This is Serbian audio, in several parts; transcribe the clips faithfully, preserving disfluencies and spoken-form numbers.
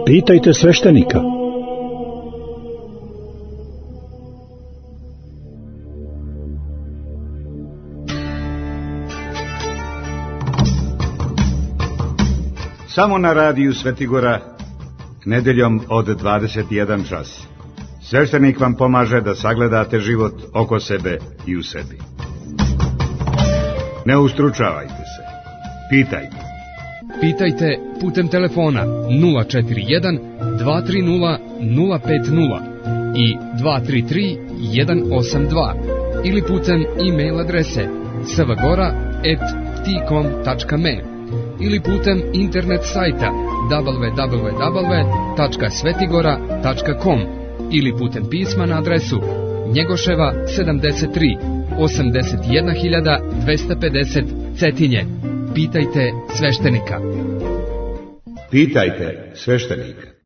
Pitajte sveštenika. Samo na radiju Svetigora, nedeljom od dvadeset jedan čas. Sveštenik vam pomaže da sagledate život oko sebe i u sebi. Ne ustručavajte se. Pitajte. Pitajte putem telefona nula četiri jedan, dva tri nula, nula pet nula i dva tri tri, jedan osam dva ili putem e-mail adrese svgora at tcom tačka me ili putem internet sajta w w w tačka svetigora tačka com ili putem pisma na adresu Njegoševa sedamdeset tri, osamdeset jedna hiljada dvesta pedeset Cetinje. Pitajte sveštenika. Pitajte sveštenika.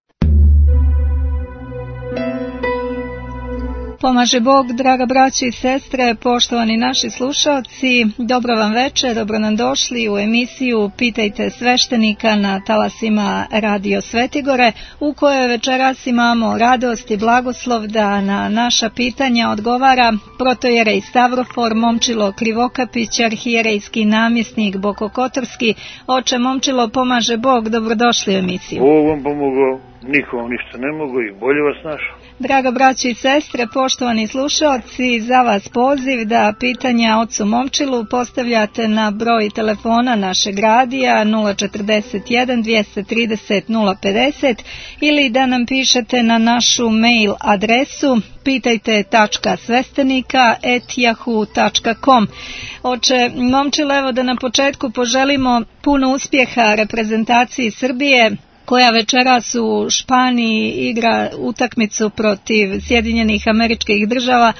Pomaže Bog, draga braći i sestre, poštovani naši slušalci, dobro vam večer, dobro nam došli u emisiju Pitajte sveštenika na talasima Radio Svetigore, u kojoj večeras imamo radost i blagoslov da na naša pitanja odgovara protojerej Stavrofor Momčilo Krivokapić, arhijerejski namjesnik Bokokotorski. Oče Momčilo, pomaže Bog, dobrodošli u emisiju. Bog vam pomogao, nikom ništa ne mogu i bolje vas našao. Draga braći i sestre, poštovani slušalci, za vas poziv da pitanja ocu Momčilu postavljate na broj telefona našeg radija nula četrdeset jedan, dvjesto trideset, nula pedeset ili da nam pišete na našu mail adresu pitajte tačka sveštenika at yahoo tačka com. Oče Momčilo, evo da na početku poželimo puno uspjeha reprezentaciji Srbije, koja večeras u Španiji igra utakmicu protiv Sjedinjenih Američkih Država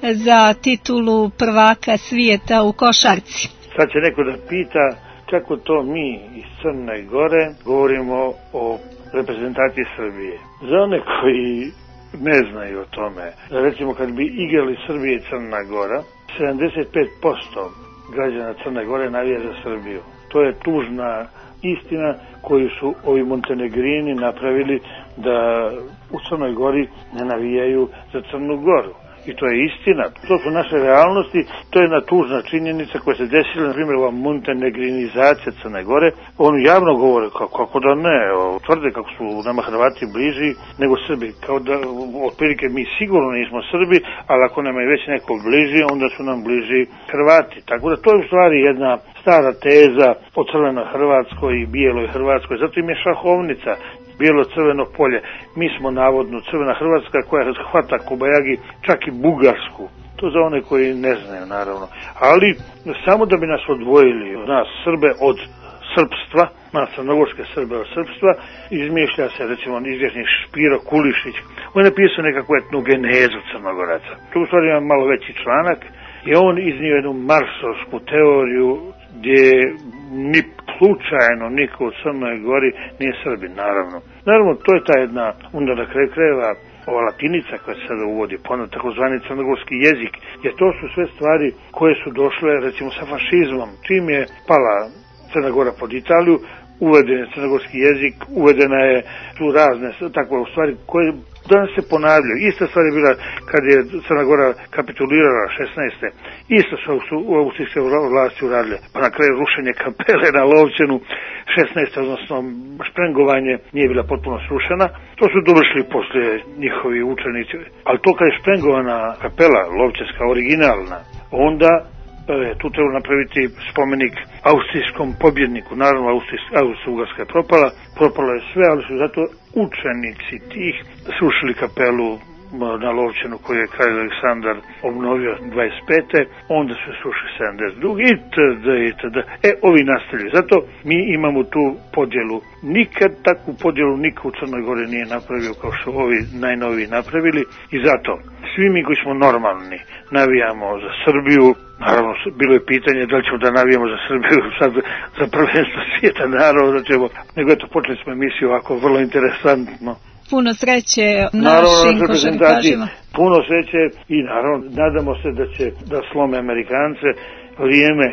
za titulu prvaka svijeta u košarci. Sad će neko da pita kako to mi iz Crne Gore govorimo o reprezentaciji Srbije. Za one koji ne znaju o tome, recimo kad bi igrali Srbije i Crna Gora, sedamdeset pet posto građana Crne Gore navija za Srbiju. To je tužna istina koju su ovi Montenegrini napravili da u Crnoj Gori ne navijaju za Crnu Goru. I to je istina, to su naše realnosti, to je jedna tužna činjenica koja se desila, na primjer, ova montenegrinizacija Crne Gore. Oni javno govore kako, kako da ne, tvrde kako su nama Hrvati bliži nego Srbi, kao da otprilike mi sigurno nismo Srbi, ali ako nam je već neko bliži, onda su nam bliži Hrvati. Tako da to je u stvari jedna stara teza o crvenoj Hrvatskoj i bijeloj Hrvatskoj, zato im je šahovnica bijelo-crveno polje. Mi smo navodno crvena Hrvatska koja hvata kobajagi čak i Bugarsku. To za one koji ne znaju, naravno. Ali samo da bi nas odvojili, nas Srbe od srpstva, nas crnogorske Srbe od srpstva, izmišlja se, recimo, izvjesni Špiro Kulišić. On je napisao nekakvu etnogenezu Crnogoraca. Tu u stvari ima malo veći članak i on iznio jednu marsovsku teoriju gdje ni slučajno niko u Crnoj Gori nije Srbin, naravno. Naravno, to je ta jedna, onda na kraju krajeva, ova latinica koja se sada uvodi, ponovno takozvani crnogorski jezik, jer to su sve stvari koje su došle, recimo, sa fašizmom. Čim je pala Crna Gora pod Italiju, uveden je crnogorski jezik, uvedena je tu razne takve stvari koje danas se ponavljaju. Ista stvar je bila kad je Crna Gora kapitulirala šesnaeste. Isto su u austrijske vlasti uradile. Pa na kraju rušenje kapele na Lovćenu šesnaeste, odnosno šprengovanje nije bila potpuno srušena. To su dovršili poslije njihovi učenici. Ali to kad je šprengovana kapela Lovćenska, originalna, onda E, tu treba napraviti spomenik austrijskom pobjedniku. Naravno, Austro-Ugarska je propala, propalo je sve, ali su zato učenici tih srušili kapelu na Lovćenu koju je kralj Aleksandar obnovio dvadeset pete. Onda su srušili sedamdeset druge itd. itd. E, ovi nastavljaju. Zato mi imamo tu podjelu. Nikad takvu podjelu niko u Crnoj Gori nije napravio kao što ovi najnoviji napravili i zato svi mi koji smo normalni navijamo za Srbiju. Naravno, bilo je pitanje da li ćemo da navijamo za Srbiju sad za prvenstvo svijeta, naravno da ćemo, nego eto, počeli smo emisiju ovako vrlo interesantno. Puno sreće našim košarkašima. Puno sreće i naravno nadamo se da će da slome Amerikance vrijeme.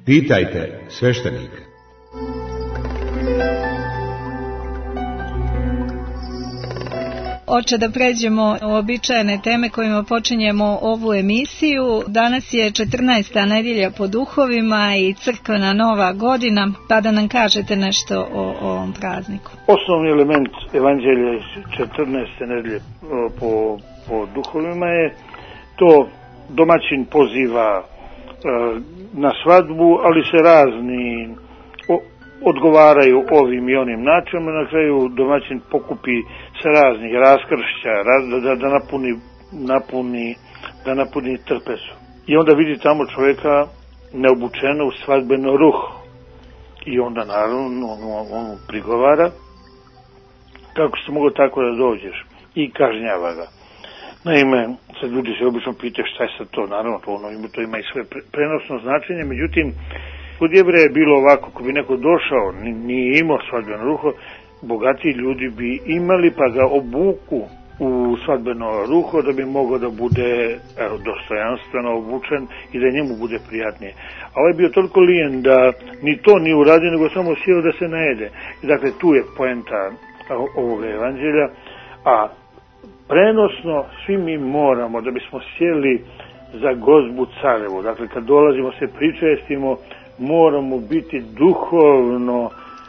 Pitajte sveštenika. Oče, da pređemo u običajene teme kojima počinjemo ovu emisiju. Danas je četrnaesta nedjelja po duhovima i crkvena nova godina, pa da nam kažete nešto o, o ovom prazniku. Osnovni element evanđelja iz četrnaeste nedjelje po, po duhovima je to domaćin poziva e, na svadbu, ali se razni o, odgovaraju ovim i onim načinom, na kraju domaćin pokupi sa raznih raskršća, raz, da, da, napuni, napuni, da napuni trpezu. I onda vidi tamo čovjeka neobučeno u svadbeno ruho. I onda naravno on, on, on prigovara kako se mogu tako da dođeš i kažnjava ga. Naime, sad ljudi se obično pitaju šta je sad to, naravno to, ono, to ima i svoje prenosno značenje, međutim, kod Jevreja je bilo ovako, ako bi neko došao, nije imao svadbeno ruho, bogati ljudi bi imali pa ga obuku u svadbeno ruho da bi mogao da bude evo, dostojanstveno obučen i da njemu bude prijatnije. A ovaj je bio toliko lijen da ni to nije uradio, nego samo sjeo da se najede. I dakle, tu je poenta ovoga evanđelja, a prenosno svi mi moramo da bismo sjeli za gozbu carevu. Dakle, kad dolazimo se pričestimo, moramo biti duhovno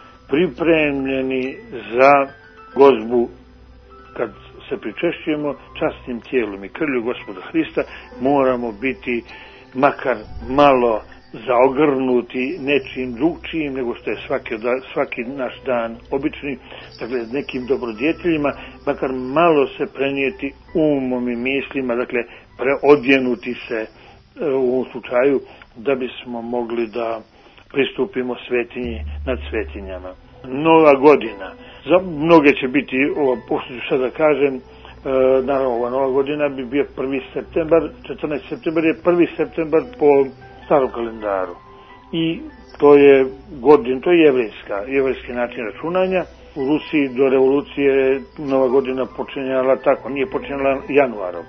pripremljeni za gozbu. Kad se pričešćujemo časnim tijelom i krvlju Gospoda Hrista, moramo biti makar malo zaogrnuti nečim drugčijim nego što je svaki, svaki naš dan obični, dakle nekim dobrodjeteljima, makar malo se prenijeti umom i mislima, dakle preodjenuti se u ovom slučaju da bismo mogli da pristupimo svetinji nad svetinjama. Nova godina. Za mnoge će biti, ovo pošto ću sad da kažem, e, naravno ova nova godina bi bio prvi septembar, četrnaesti septembar je prvi septembar po starom kalendaru. I to je godin, to je jevrejska, jevrejski način računanja. U Rusiji do revolucije nova godina počinjala tako, nije počinjala januarom.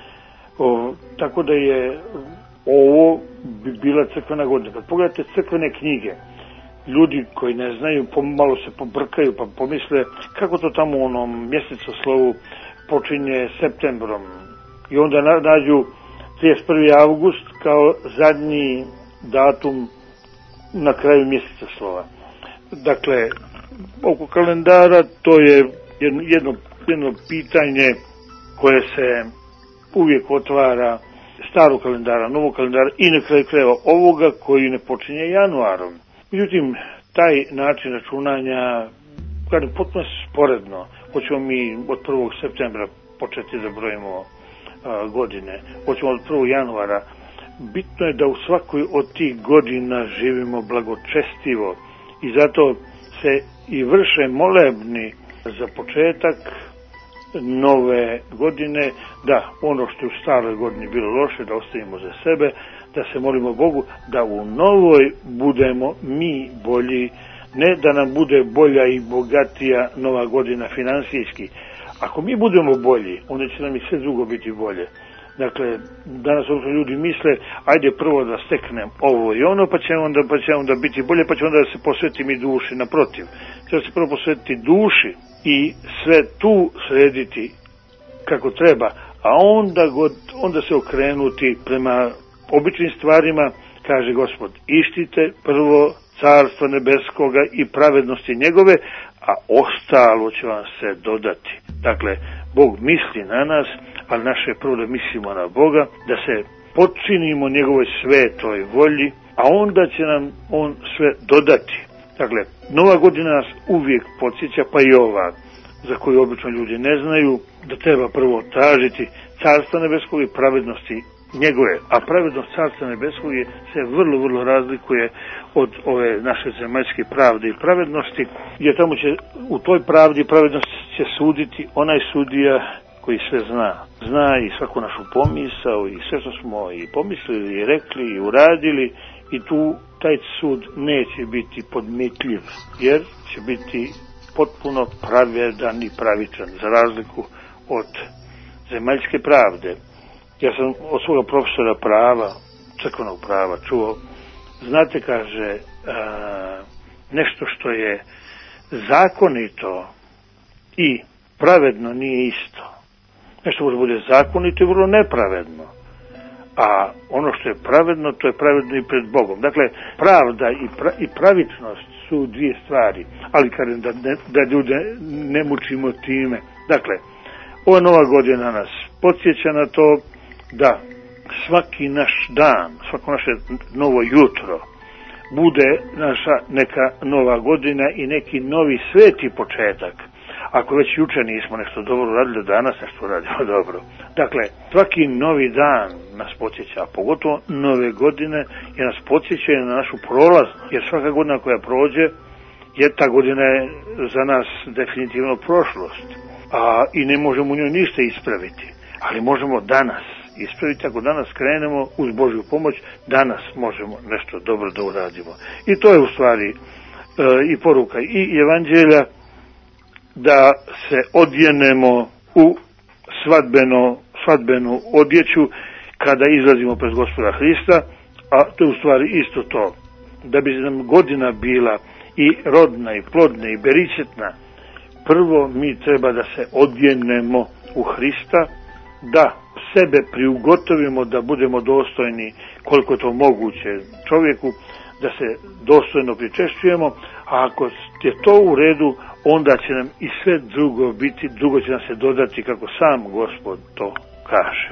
O, tako da je ovo bi bila crkvena godina. Kad pogledate crkvene knjige, ljudi koji ne znaju, malo se pobrkaju pa pomisle kako to tamo u onom mjesecoslovu počinje septembrom. I onda nađu trideset prvi avgust kao zadnji datum na kraju mjesecoslova. Dakle, oko kalendara to je jedno, jedno, jedno pitanje koje se uvijek otvara, starog kalendara, novog kalendara i na kraju krajeva ovoga koji ne počinje januarom. Međutim, taj način računanja, kada je potpuno sporedno, hoćemo mi od prvog septembra početi da brojimo a, godine, hoćemo od prvog januara, bitno je da u svakoj od tih godina živimo blagočestivo i zato se i vrše molebni za početak nove godine, da ono što je u staroj godini bilo loše, da ostavimo za sebe, da se molimo Bogu, da u novoj budemo mi bolji, ne da nam bude bolja i bogatija nova godina finansijski. Ako mi budemo bolji, onda će nam i sve drugo biti bolje. Dakle, danas ovdje ljudi misle, ajde prvo da steknem ovo i ono, pa će onda, pa će onda biti bolje, pa će onda da se posvetim i duši. Naprotiv, treba se prvo posvetiti duši i sve tu srediti kako treba, a onda, god, onda se okrenuti prema običnim stvarima, kaže Gospod, ištite prvo carstvo nebeskoga i pravednosti njegove, a ostalo će vam se dodati. Dakle, Bog misli na nas, ali naše je prvo da mislimo na Boga, da se potčinimo njegovoj svetoj volji, a onda će nam on sve dodati. Dakle, nova godina nas uvijek podsjeća, pa i ova, za koju obično ljudi ne znaju, da treba prvo tražiti carstva nebeskog i pravednosti njegove, a pravednost carstva nebeskog je, se vrlo, vrlo razlikuje od ove naše zemaljske pravde i pravednosti, jer tamo će, u toj pravdi i pravednosti će suditi onaj sudija koji sve zna. Zna i svaku našu pomisao i sve što smo i pomislili i rekli i uradili i tu taj sud neće biti podmitljiv, jer će biti potpuno pravedan i pravičan, za razliku od zemaljske pravde. Ja sam od svoga profesora prava, crkvenog prava, čuo znate, kaže, a, nešto što je zakonito i pravedno nije isto. Nešto može bude zakonito i vrlo nepravedno. A ono što je pravedno, to je pravedno i pred Bogom. Dakle, pravda i, pra, i pravičnost su dvije stvari, ali kažem da, ne, da ljude ne mučimo time. Dakle, ova nova godina nas podsjeća na to da svaki naš dan, svako naše novo jutro bude naša neka nova godina i neki novi sveti početak. Ako već juče nismo nešto dobro radili, danas nešto radimo dobro. Dakle, svaki novi dan nas podsjeća, a pogotovo nove godine, jer nas podsjeća na našu prolaznost, jer svaka godina koja prođe, je ta godina je za nas definitivno prošlost, a i ne možemo u njoj ništa ispraviti, ali možemo danas ispraviti. Ako danas krenemo uz Božju pomoć, danas možemo nešto dobro da uradimo. I to je u stvari e, i poruka i evanđelja, da se odjenemo u svadbeno, svadbenu odjeću kada izlazimo pred Gospoda Hrista, a to je u stvari isto to. Da bi nam godina bila i rodna i plodna i beričetna, prvo mi treba da se odjenemo u Hrista, da sebe priugotovimo da budemo dostojni koliko to moguće čovjeku, da se dostojno pričešćujemo, a ako je to u redu, onda će nam i sve drugo biti, drugo će nam se dodati kako sam Gospod to kaže.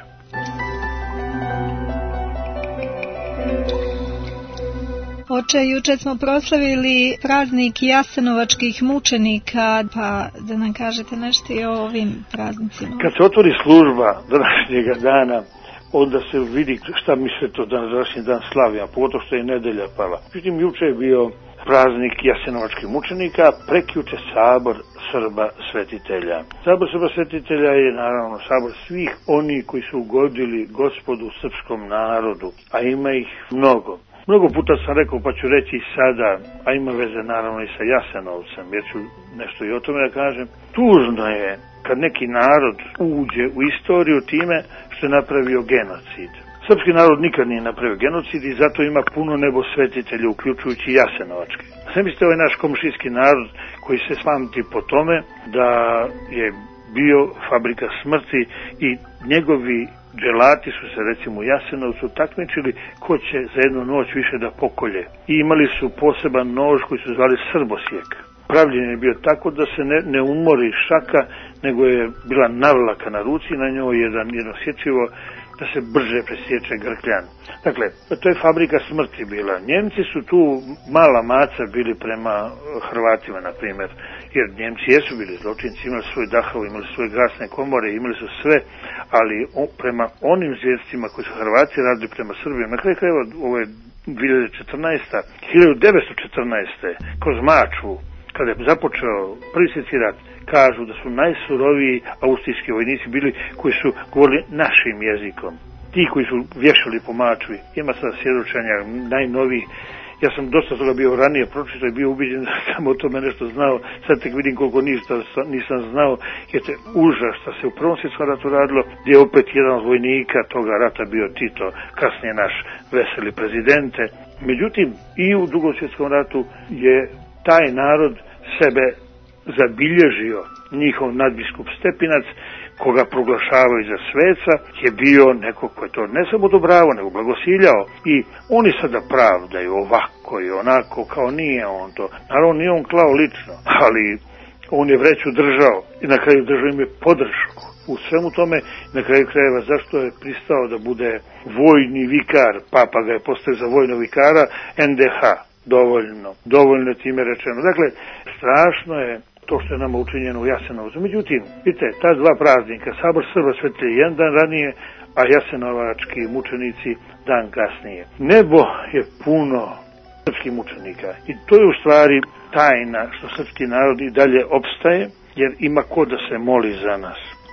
Oče, juče smo proslavili praznik jasenovačkih mučenika, pa da nam kažete nešto i o ovim praznicima. Kad se otvori služba današnjega dana, onda se vidi šta mi sve to danas, današnji dan slavimo, pogotovo što je nedelja pala. Međutim, juče je bio praznik jasenovačkih mučenika, prekjuče sabor Srba svetitelja. Sabor Srba svetitelja je naravno sabor svih oni koji su ugodili Gospodu srpskom narodu, a ima ih mnogo. Mnogo puta sam rekao, pa ću reći i sada, a ima veze naravno i sa Jasenovcem, jer ću nešto i o tome da kažem. Tužno je kad neki narod uđe u istoriju time što je napravio genocid. Srpski narod nikad nije napravio genocid i zato ima puno nebo svetitelja, uključujući jasenovačke. Sve mislite, ovaj naš komšijski narod koji se pamti po tome da je bio fabrika smrti i njegovi dželati su se recimo u Jasenovcu takmičili ko će za jednu noć više da pokolje. I imali su poseban nož koji su zvali srbosjek. Pravljen je bio tako da se ne, ne umori šaka, nego je bila navlaka na ruci, na njoj jedan, jedno sječivo da se brže presječe grkljan. Dakle, to je fabrika smrti bila. Njemci su tu mala maca bili prema Hrvatima, na primjer, jer Njemci jesu bili zločinci, imali svoj Dachau, imali svoje gasne komore, imali su sve, ali o, prema onim zvjerstvima koji su Hrvati radili prema Srbiji, na kraju krajeva ovo je dvije hiljade četrnaeste. hiljadu devetsto četrnaeste. kroz Mačvu, kada je započeo prvi svjetski rat, kažu da su najsuroviji austrijski vojnici bili koji su govorili našim jezikom. Ti koji su vješali po Mačvi. Ima sada svjedočenja najnoviji. Ja sam dosta toga bio ranije pročitao i bio ubiđen da sam o tome nešto znao. Sad tek vidim koliko ništa nisam znao. Jer te užas što se u Prvom svjetskom ratu radilo, gdje je opet jedan od vojnika toga rata bio Tito, kasnije naš veseli prezidente. Međutim, i u Drugom svjetskom ratu je taj narod sebe zabilježio. Njihov nadbiskup Stepinac, koga proglašavaju za sveca, je bio neko ko je to ne samo odobravao, nego blagosiljao. I oni sada pravdaju ovako i onako, kao nije on to. Naravno, nije on klao lično, ali on je vreću držao i na kraju držao im je podršku. U svemu tome, na kraju krajeva, zašto je pristao da bude vojni vikar, papa ga je postavio za vojnog vikara, en de ha. Dovoljno, dovoljno je time rečeno. Dakle, strašno je to što je nama učinjeno u Jasenovcu. Međutim, vidite, ta dva praznika, sabor Srba svetitelja jedan dan ranije, a jasenovački mučenici dan kasnije. Nebo je puno srpskih mučenika i to je u stvari tajna što srpski narod i dalje opstaje, jer ima ko da se moli za nas.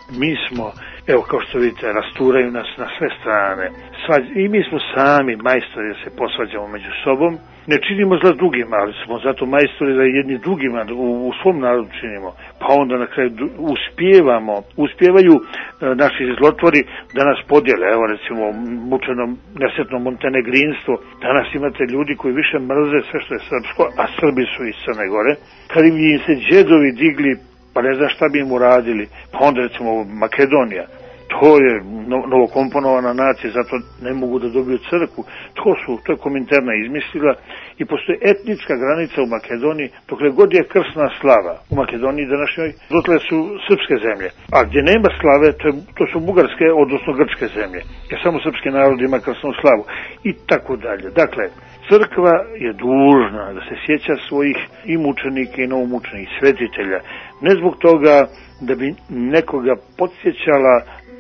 mi smo, evo kao što vidite, rasturaju nas na sve strane. Svađ... I mi smo sami majstori da se posvađamo među sobom. Ne činimo zla drugima, ali smo zato majstori da jedni drugima u, u svom narodu činimo. Pa onda na kraju uspijevamo, uspijevaju e, naši zlotvori da nas podijele. Evo recimo mučeno nesretno montenegrinstvo. Danas imate ljudi koji više mrze sve što je srpsko, a Srbi su iz Crne Gore. Kad im se džedovi digli, pa ne znam šta bi im uradili, pa onda recimo Makedonija. To je novokomponovana nacija, zato ne mogu da dobiju crkvu. To su, to je Kominterna izmislila i postoji etnička granica u Makedoniji, dokle god je krsna slava. U Makedoniji današnjoj, dotle su srpske zemlje. A gdje nema slave, to, je, to su bugarske, odnosno grčke zemlje. Jer samo srpski narod ima krsnu slavu. I tako dalje. Dakle, crkva je dužna da se sjeća svojih i mučenika i novomučenih svetitelja. Ne zbog toga da bi nekoga podsjećala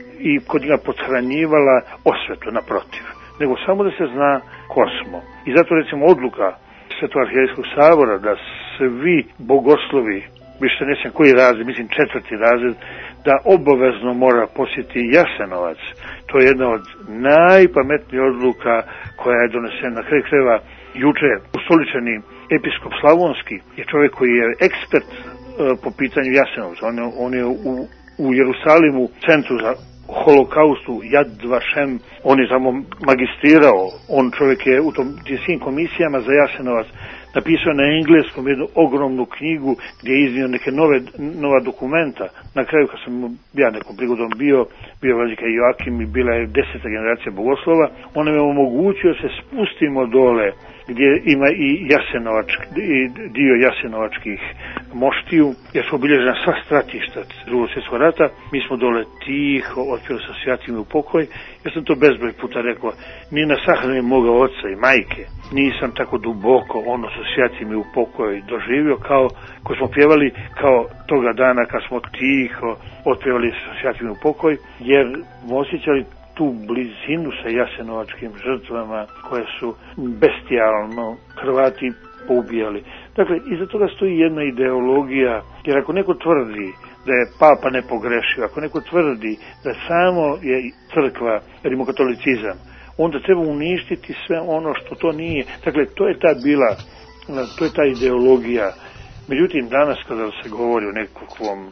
i kod njega pothranjivala osvetu, naprotiv, nego samo da se zna ko smo. I zato recimo odluka Svetog arhijerejskog sabora da svi bogoslovi, više ne znam koji razred, mislim četvrti razred, da obavezno mora posjetiti Jasenovac. To je jedna od najpametnijih odluka koja je donesena. Na kraju krajeva juče ustoličeni episkop Slavonski je čovjek koji je ekspert e, po pitanju Jasenovca. On je, on je u, u Jerusalimu, centru za holokaustu, Yad Vashem, on je tamo magistrirao, on čovjek je u tom svim komisijama za Jasenovac napisao na engleskom jednu ogromnu knjigu gdje je iznio neke nove, nova dokumenta. Na kraju kad sam ja nekom prigodom bio, bio vladika Joakim i bila je deseta generacija bogoslova, on nam je omogućio se spustimo dole gdje ima i jasenovački, i dio jasenovačkih moštiju, jer su obilježena sva stratišta Drugog svjetskog rata. Mi smo dole tiho otpjeli sa svjatim u pokoj. Ja sam to bezbroj puta rekao, ni na sahrani moga oca i majke nisam tako duboko ono sa svjatim u pokoj doživio kao ko smo pjevali kao toga dana kad smo tiho otpjevali sa svjatim u pokoj, jer smo osjećali tu blizinu sa jasenovačkim žrtvama koje su bestijalno Hrvati poubijali. Dakle, iza toga stoji jedna ideologija, jer ako neko tvrdi da je papa nepogrešio, ako neko tvrdi da samo je crkva rimokatolicizam, onda treba uništiti sve ono što to nije. Dakle, to je ta bila, to je ta ideologija. Međutim, danas kada se govori o nekakvom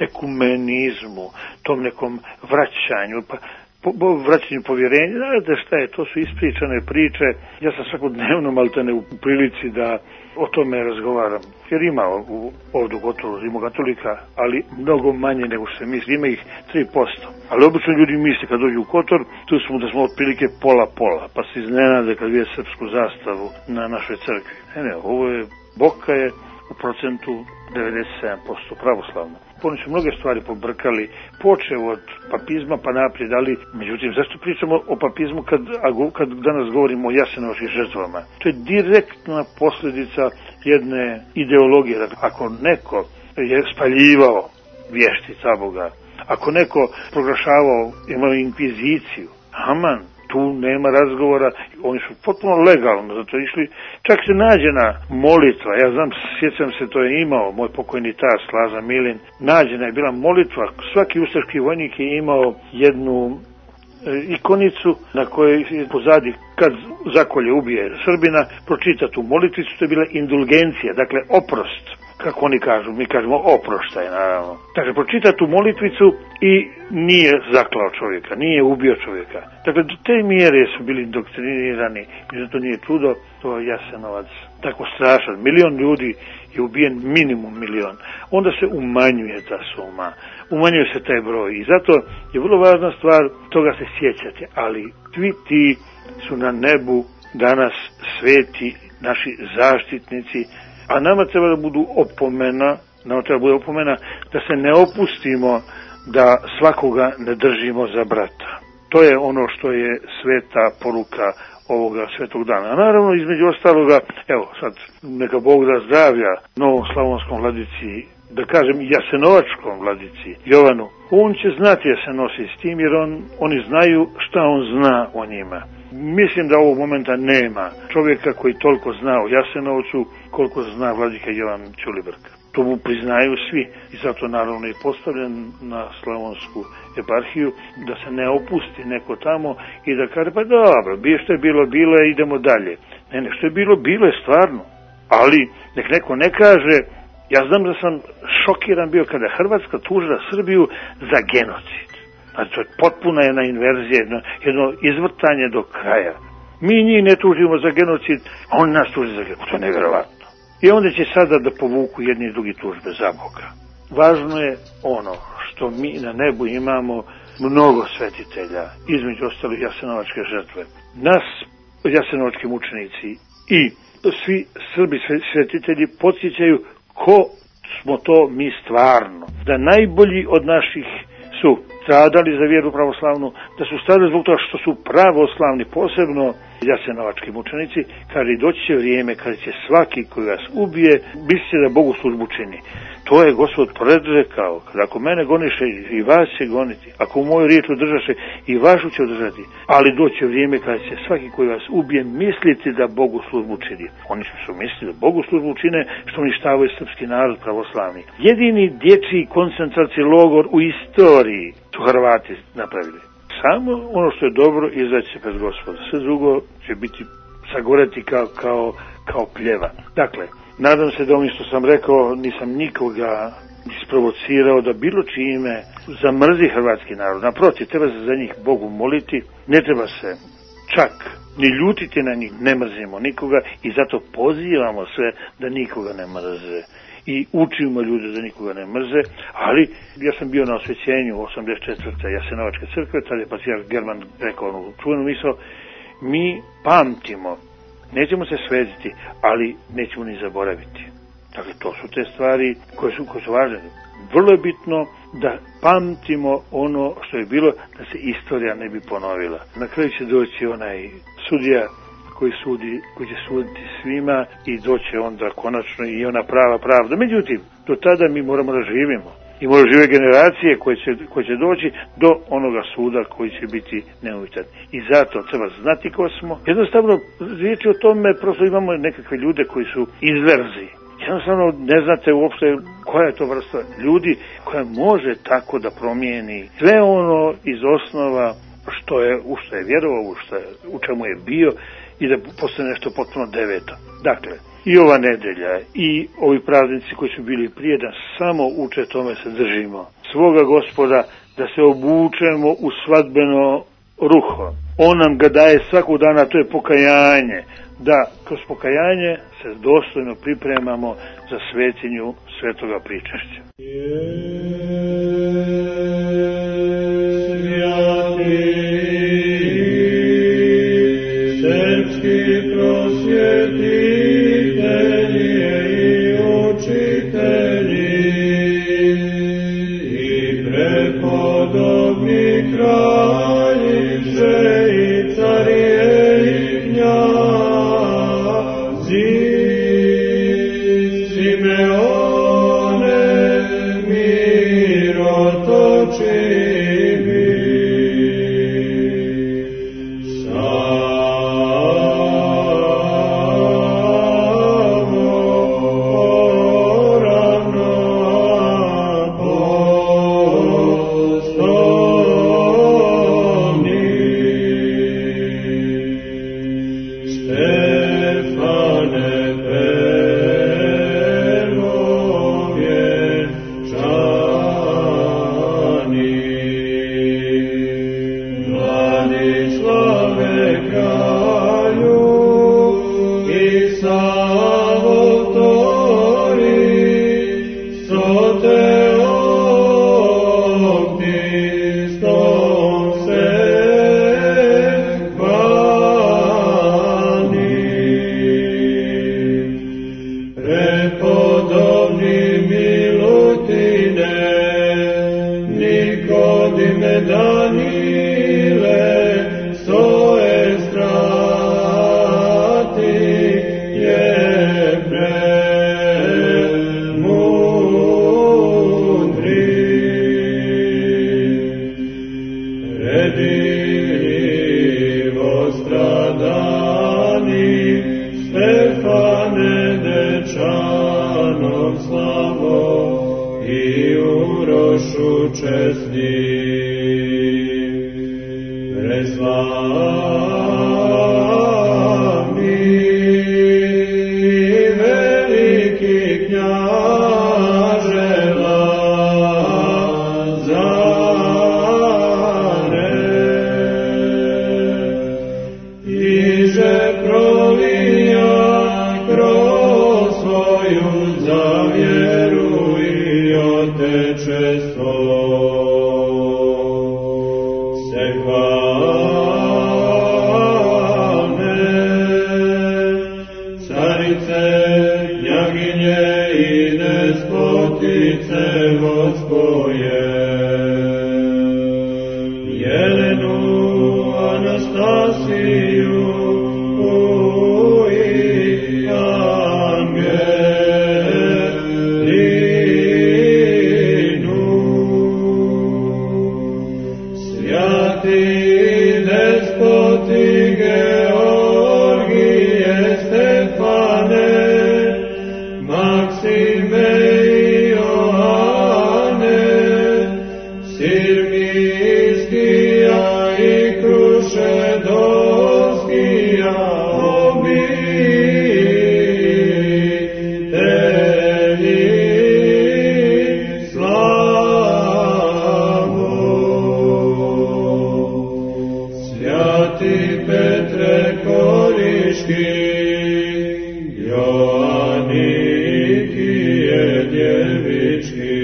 ekumenizmu, tom nekom vraćanju, pa po, po vraćanju povjerenja, znate šta je, to su ispričane priče. Ja sam svakodnevno maltene u prilici da o tome razgovaram. Jer ima u, ovdje gotovo rimokatolika, ali mnogo manje nego se misli. Ima ih tri posto. Ali obično ljudi misle kad dođu u Kotor, tu smo da smo otprilike pola-pola, pa se iznenade kad vide srpsku zastavu na našoj crkvi. Ne, ne, ovo je, Boka je u procentu devedeset sedam posto pravoslavno. Oni su mnoge stvari pobrkali, počeo od papizma pa naprijed, ali međutim, zašto pričamo o papizmu kad, kad danas govorimo o jasenovačkim žrtvama? To je direktna posljedica jedne ideologije. Dakle, ako neko je spaljivao vješti Boga, ako neko proglašavao, imao inkviziciju, aman, tu nema razgovora, oni su potpuno legalno zato išli, čak se nađena molitva, ja znam, sjećam se, to je imao moj pokojni tas Laza Milin, nađena je bila molitva, svaki ustaški vojnik je imao jednu e, ikonicu na kojoj je pozadi, kad zakolje ubije Srbina, pročita tu molitvicu, to je bila indulgencija, dakle oprost. Kako oni kažu, mi kažemo oproštaj, naravno. Dakle, pročita tu molitvicu i nije zaklao čovjeka, nije ubio čovjeka. Dakle, do te mjere su bili doktrinirani i zato nije čudo, to je Jasenovac tako strašan. Milion ljudi je ubijen, minimum milion. Onda se umanjuje ta suma, umanjuje se taj broj i zato je vrlo važna stvar toga se sjećati, ali svi ti su na nebu danas sveti, naši zaštitnici, a nama treba da budu opomena, nama treba da bude opomena da se ne opustimo, da svakoga ne držimo za brata. To je ono što je sveta poruka ovoga svetog dana. A naravno, između ostaloga, evo sad, neka Bog da zdravlja novom slavonskom vladici, da kažem jasenovačkom vladici Jovanu. On će znati da se nosi s tim, jer on, oni znaju šta on zna o njima. Mislim da ovog momenta nema čovjeka koji toliko zna o Jasenovcu koliko zna vladika Jovan Ćulibrk. To mu priznaju svi i zato naravno je postavljen na Slavonsku eparhiju da se ne opusti neko tamo i da kaže pa dobro, bi što je bilo, bilo je, idemo dalje. Ne, ne, što je bilo, bilo je stvarno. Ali nek neko ne kaže, ja znam da sam šokiran bio kada je Hrvatska tužila Srbiju za genocid. Znači to je potpuna jedna inverzija, jedno, jedno izvrtanje do kraja. Mi njih ne tužimo za genocid, a oni nas tuži za genocid. To je nevjerovatno. I onda će sada da povuku jedni i drugi tužbe za Boga. Važno je ono što mi na nebu imamo mnogo svetitelja, između ostalih jasenovačke žrtve. Nas, jasenovački mučenici i svi Srbi svetitelji podsjećaju ko smo to mi stvarno. Da najbolji od naših su stradali za vjeru pravoslavnu, da su stradali zbog toga što su pravoslavni, posebno jasenovački mučenici, kaže i doći će vrijeme kada će svaki koji vas ubije, mislite da Bogu službu čini. To je Gospod predrekao, kada ako mene goniše i vas će goniti, ako u moju riječ održaše i vašu će održati, ali doće vrijeme kada će svaki koji vas ubije misliti da Bogu službu čini. Oni su mislili da Bogu službu čine što uništavaju srpski narod pravoslavni. Jedini dječji koncentracijski logor u istoriji su Hrvati napravili. Samo ono što je dobro izaći pred Gospoda. Sve drugo će biti sagoreti kao, kao, kao pljeva. Dakle, nadam se da ovim što sam rekao nisam nikoga isprovocirao da bilo čime zamrzi hrvatski narod. Naprotiv, treba se za njih Bogu moliti, ne treba se čak ni ljutiti na njih, ne mrzimo nikoga i zato pozivamo sve da nikoga ne mrze. I učimo ljude da nikoga ne mrze, ali ja sam bio na osvećenju osamdeset četvrte Jasenovačke crkve, tada je patrijarh German rekao onu čuvenu misao, mi pamtimo, nećemo se sveziti, ali nećemo ni zaboraviti. Dakle, to su te stvari koje su, koje su važne. Vrlo je bitno da pamtimo ono što je bilo, da se istorija ne bi ponovila. Na kraju će doći onaj sudija koji sudi, koji će suditi svima i doće onda konačno i ona prava pravda. Međutim, do tada mi moramo da živimo. I moraju žive generacije koje će, koje će doći do onoga suda koji će biti neumitan. I zato treba znati ko smo. Jednostavno, riječi o tome, prosto imamo nekakve ljude koji su izverzi. Jednostavno ne znate uopšte koja je to vrsta ljudi koja može tako da promijeni sve ono iz osnova što je, u što je vjerovao, u, što je, u čemu je bio i da postane nešto potpuno deveto. Dakle, i ova nedelja i ovi praznici koji su bili prije da samo uče tome se držimo. Svoga Gospoda da se obučemo u svadbeno ruho. On nam ga daje svakog dana, to je pokajanje. Da kroz pokajanje se dostojno pripremamo za svetinju svetoga pričašća. Stefane dečanom slavom učesni, preslavni veliki knjaže Lazare, iže prolija kroz svoju zavjeru i oteče se hvalne, carice, knjaginje i despotice Gospodje, Jelenu, Anastasiju i Angelinu, svjati despoti Georgije, Stefane, Maksime i Johane, Sirmijskija i Krušedovskija, obitelji slavo. Svjati Petre Koriški, Joannikije djevički,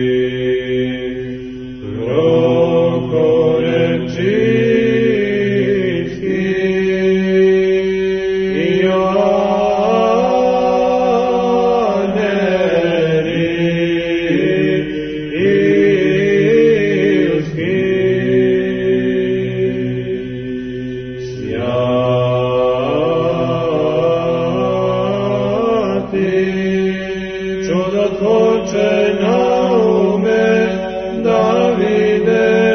Prokorečinski i Joaneri Ilski, svjati čudotvorče Naume, Davide,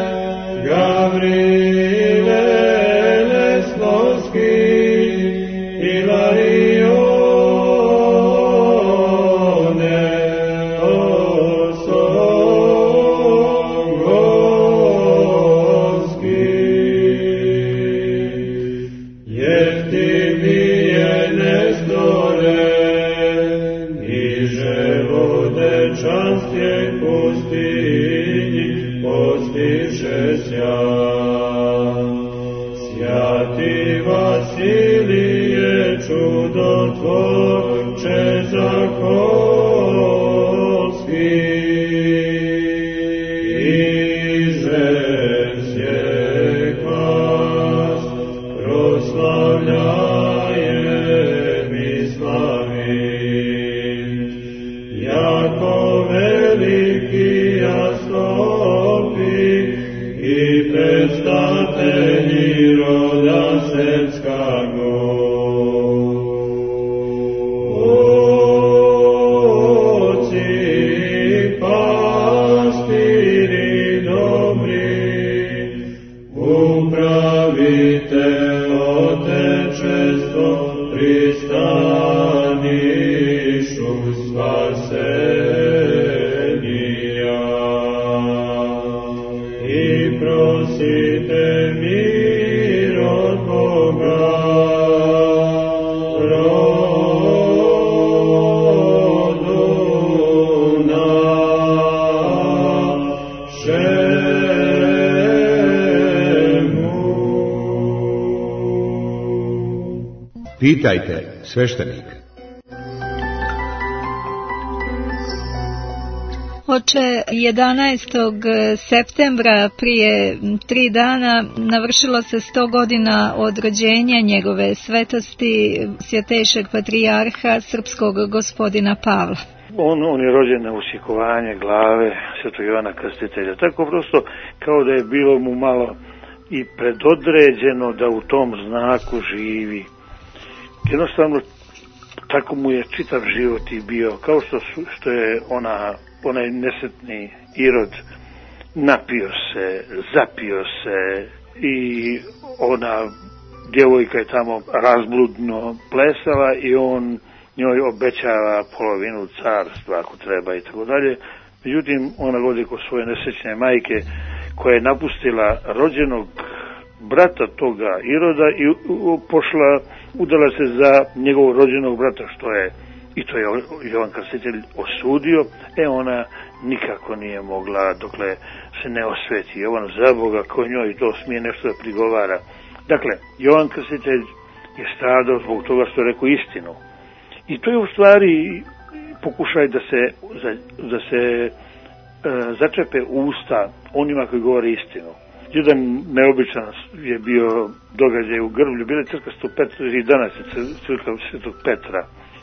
Gavrile Leslovski, Ilarione Osogovski, Jeftimije Nestore, niže vodečanstje pustinji postiše sja. Svjati Vasilije, čudotvorče Zakolski, izvesje vas proslavljajem i slavim. Jako veliki jastopi i predstavitelji roda srpskago. Oci, pastiri dobri, upravite otečestvo, pristanišu spasenija. I prosite mir od Boga, rodu našemu. Pitajte sveštenika. Oče, jedanaestog septembra prije tri dana navršilo se sto godina od rođenja njegove svetosti svjetejšeg patrijarha srpskog gospodina Pavla. On, on je rođen na usikovanje glave svetog Ivana Krstitelja. Tako prosto kao da je bilo mu malo i predodređeno da u tom znaku živi. Jednostavno tako mu je čitav život i bio, kao što, su, što je ona, onaj nesretni Irod napio se, zapio se i ona djevojka je tamo razbludno plesala i on njoj obećava polovinu carstva ako treba i tako dalje. Međutim, ona godi kod svoje nesrećne majke, koja je napustila rođenog brata toga Iroda i pošla, udala se za njegovog rođenog brata, što je, i to je Jovan Krstitelj osudio. E, ona nikako nije mogla, dokle se ne osveti. Jovan za Boga, ko njoj to smije nešto da prigovara. Dakle, Jovan Krstitelj je stradao zbog toga što je rekao istinu. I to je u stvari pokušaj da se, da se e, začepe usta onima koji govore istinu. Jedan neobičan je bio događaj u Grblju, bila je crkva Svetog Petra i danas je crkva Svetog Petra.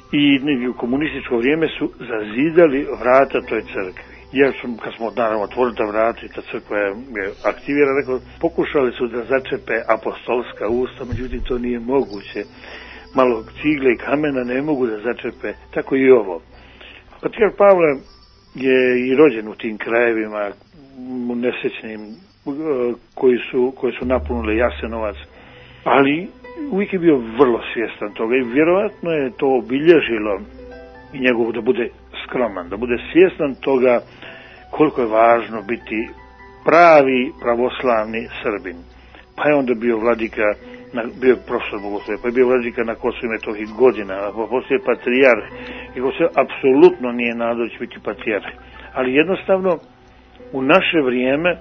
I u komunističko vrijeme su zazidali vrata toj crkvi. Ja sam, kad smo naravno otvorili ta vrata i ta crkva je aktivirana, rekao, pokušali su da začepe apostolska usta, međutim to nije moguće. Malo cigle i kamena ne mogu da začepe, tako i ovo. Patrijarh Pavle je i rođen u tim krajevima nesrećnim koji su, koji su napunili Jasenovac, ali uvijek je bio vrlo svjestan toga i vjerovatno je to obilježilo i njegovu da bude skroman, da bude svjestan toga koliko je važno biti pravi pravoslavni Srbin. Pa je onda bio vladika, bio je profesor bogoslovlja, pa je bio vladika na Kosovu i Metohiji godina, a poslije patrijarh, i ko se apsolutno nije nadao će biti patrijarh. Ali jednostavno, u naše vrijeme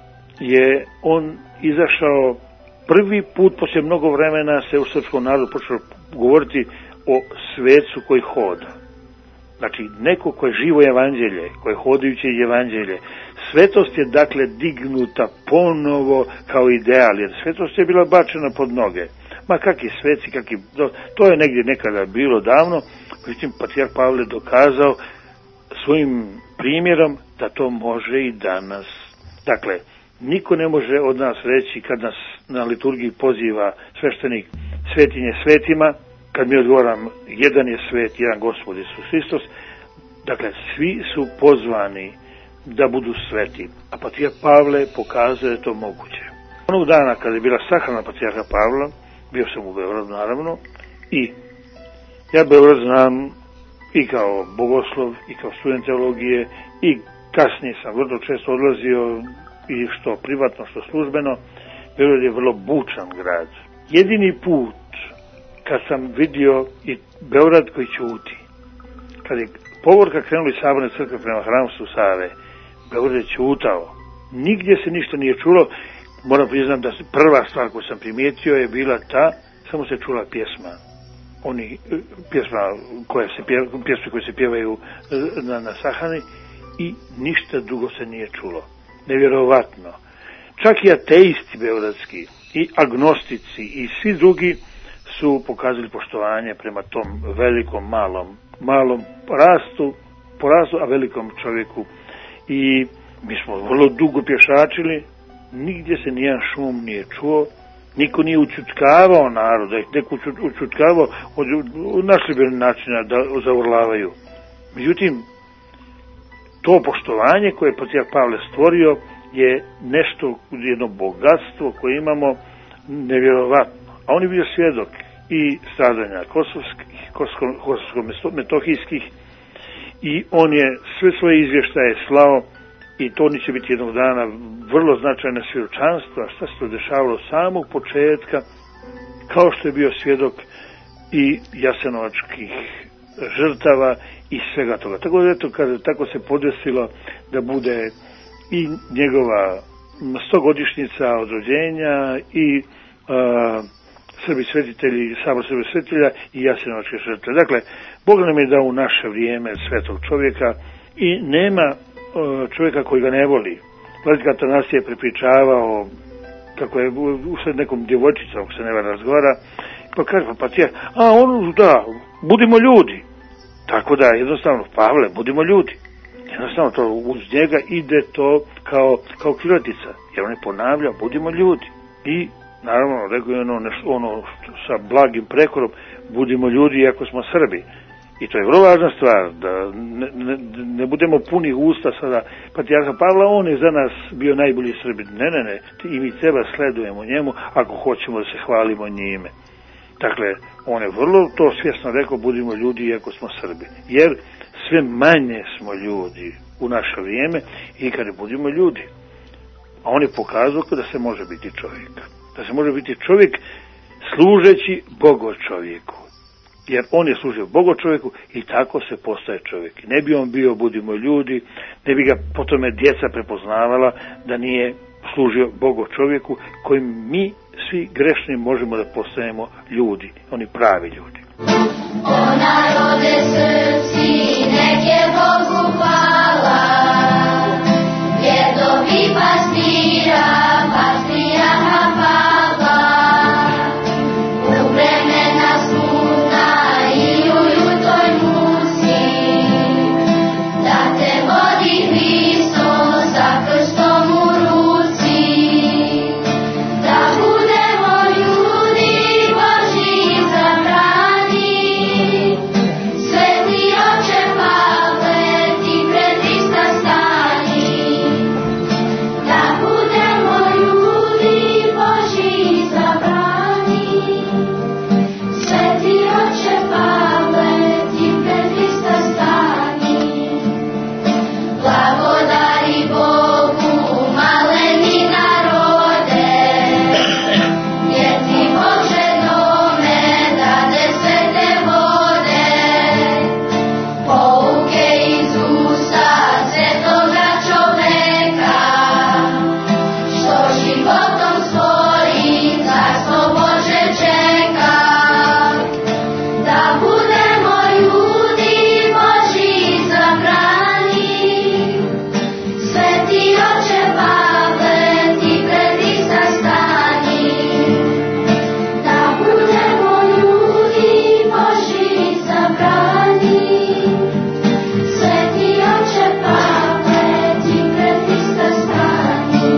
je on izašao prvi put, poslije mnogo vremena se u srpskom narodu počeo govoriti o svecu koji hoda. Znači, neko ko je živo evanđelje, ko je hodajuće evanđelje. Svetost je, dakle, dignuta ponovo kao ideal, jer svetost je bila bačena pod noge. Ma kakvi sveci, kakvi... To je negdje nekada bilo davno, međutim, patrijarh Pavle dokazao svojim primjerom da to može i danas. Dakle, niko ne može od nas reći kad nas na liturgiji poziva sveštenik svetinje svetima, kad mi odgovaram jedan je svet, jedan Gospod Isus Hristos, dakle svi su pozvani da budu sveti. A patrijarh Pavle pokazuje da je to moguće. Onog dana kada je bila sahrana patrijarha Pavla, bio sam u Beogradu naravno, i ja Beograd znam i kao bogoslov, i kao student teologije, i kasnije sam vrlo često odlazio i što privatno, što službeno. Beograd je vrlo bučan grad. Jedini put kad sam vidio i Beograd koji ćuti, kad je povorka krenuli saborne crkve prema hramu Save, Beograd je ćutao. Nigdje se ništa nije čulo. Moram priznam da prva stvar koju sam primijetio je bila ta, samo se čula pjesma. Oni, pjesma koje se, pjesme koje se pjevaju na, na sahrani, i ništa drugo se nije čulo. Nevjerovatno. Čak i ateisti beogradski, i agnostici, i svi drugi su pokazali poštovanje prema tom velikom, malom, malom rastu, porastu, a velikom čovjeku. I mi smo vrlo dugo pješačili, nigdje se nijedan šum nije čuo, niko nije učutkavao narod, da ih neko učutkavao, našli bi načina da zaurlavaju. Međutim, to poštovanje koje je patrijarh Pavle stvorio je nešto, jedno bogatstvo koje imamo nevjerovatno. A on je bio svjedok i stradanja kosovskih, kosovsko-metohijskih, i on je sve svoje izvještaje slao, i to će biti jednog dana vrlo značajna svjedočanstva šta se to dešavalo samog početka, kao što je bio svjedok i jasenovačkih žrtava i svega toga. Tako da eto, kada tako se podesilo da bude i njegova stogodišnjica od rođenja i a, Srbi svetitelji, sabor Srbi svetitelja i jasenovačke žrtve. Dakle, Bog nam je dao u naše vrijeme svetog čovjeka i nema a, čovjeka koji ga ne voli. Vladika Atanasije je prepričavao kako je usred nekom djevojčicom, ako se ne vara razgovara, pa kaže, pa ti je, a on, da, budimo ljudi. Tako da, jednostavno, Pavle, budimo ljudi. Jednostavno, to uz njega ide to kao, kao krilatica, jer on je ponavljao, budimo ljudi. I, naravno, rekao je ono, nešto, ono sa blagim prekorom, budimo ljudi iako smo Srbi. I to je vrlo važna stvar, da ne, ne, ne budemo puni usta sada patrijarha Pavla, on je za nas bio najbolji Srbin. Ne, ne, ne, i mi treba sledujemo njemu ako hoćemo da se hvalimo njime. Dakle, on je vrlo to svjesno rekao, budimo ljudi iako smo Srbi. Jer sve manje smo ljudi u naše vrijeme i kada budemo ljudi. A on je pokazao da se može biti čovjek. Da se može biti čovjek služeći Bogo čovjeku. Jer on je služio Bogo čovjeku i tako se postaje čovjek. Ne bi on bio budimo ljudi, ne bi ga potom djeca prepoznavala da nije služio Bogo čovjeku kojim mi svi grešni možemo da postanemo ljudi, oni pravi ljudi. O narode srci, nek je Bogu hvala, vjedovi pastira, pastira Pavla, u vremena smutna i u ljutoj muci, da te vodi Hristos sa krstom u ruci, da budemo ljudi Božji izabrani. Sveti oče Pavle, ti pred Hrista stani, da budemo ljudi Božji izabrani. Sveti oče Pavle, ti pred Hrista stani, blagodari Bogu maleni narode, jer ti Bože dome dade svete vode, pouke Isusa, svetoga čoveka, što životom svojim carstvo Bože čeka. Da budemo ljudi Božji izabrani. Sveti oče Pavle, ti pred Hrista stani, da budemo ljudi Božji izabrani. Sveti oče Pavle, ti pred Hrista stani.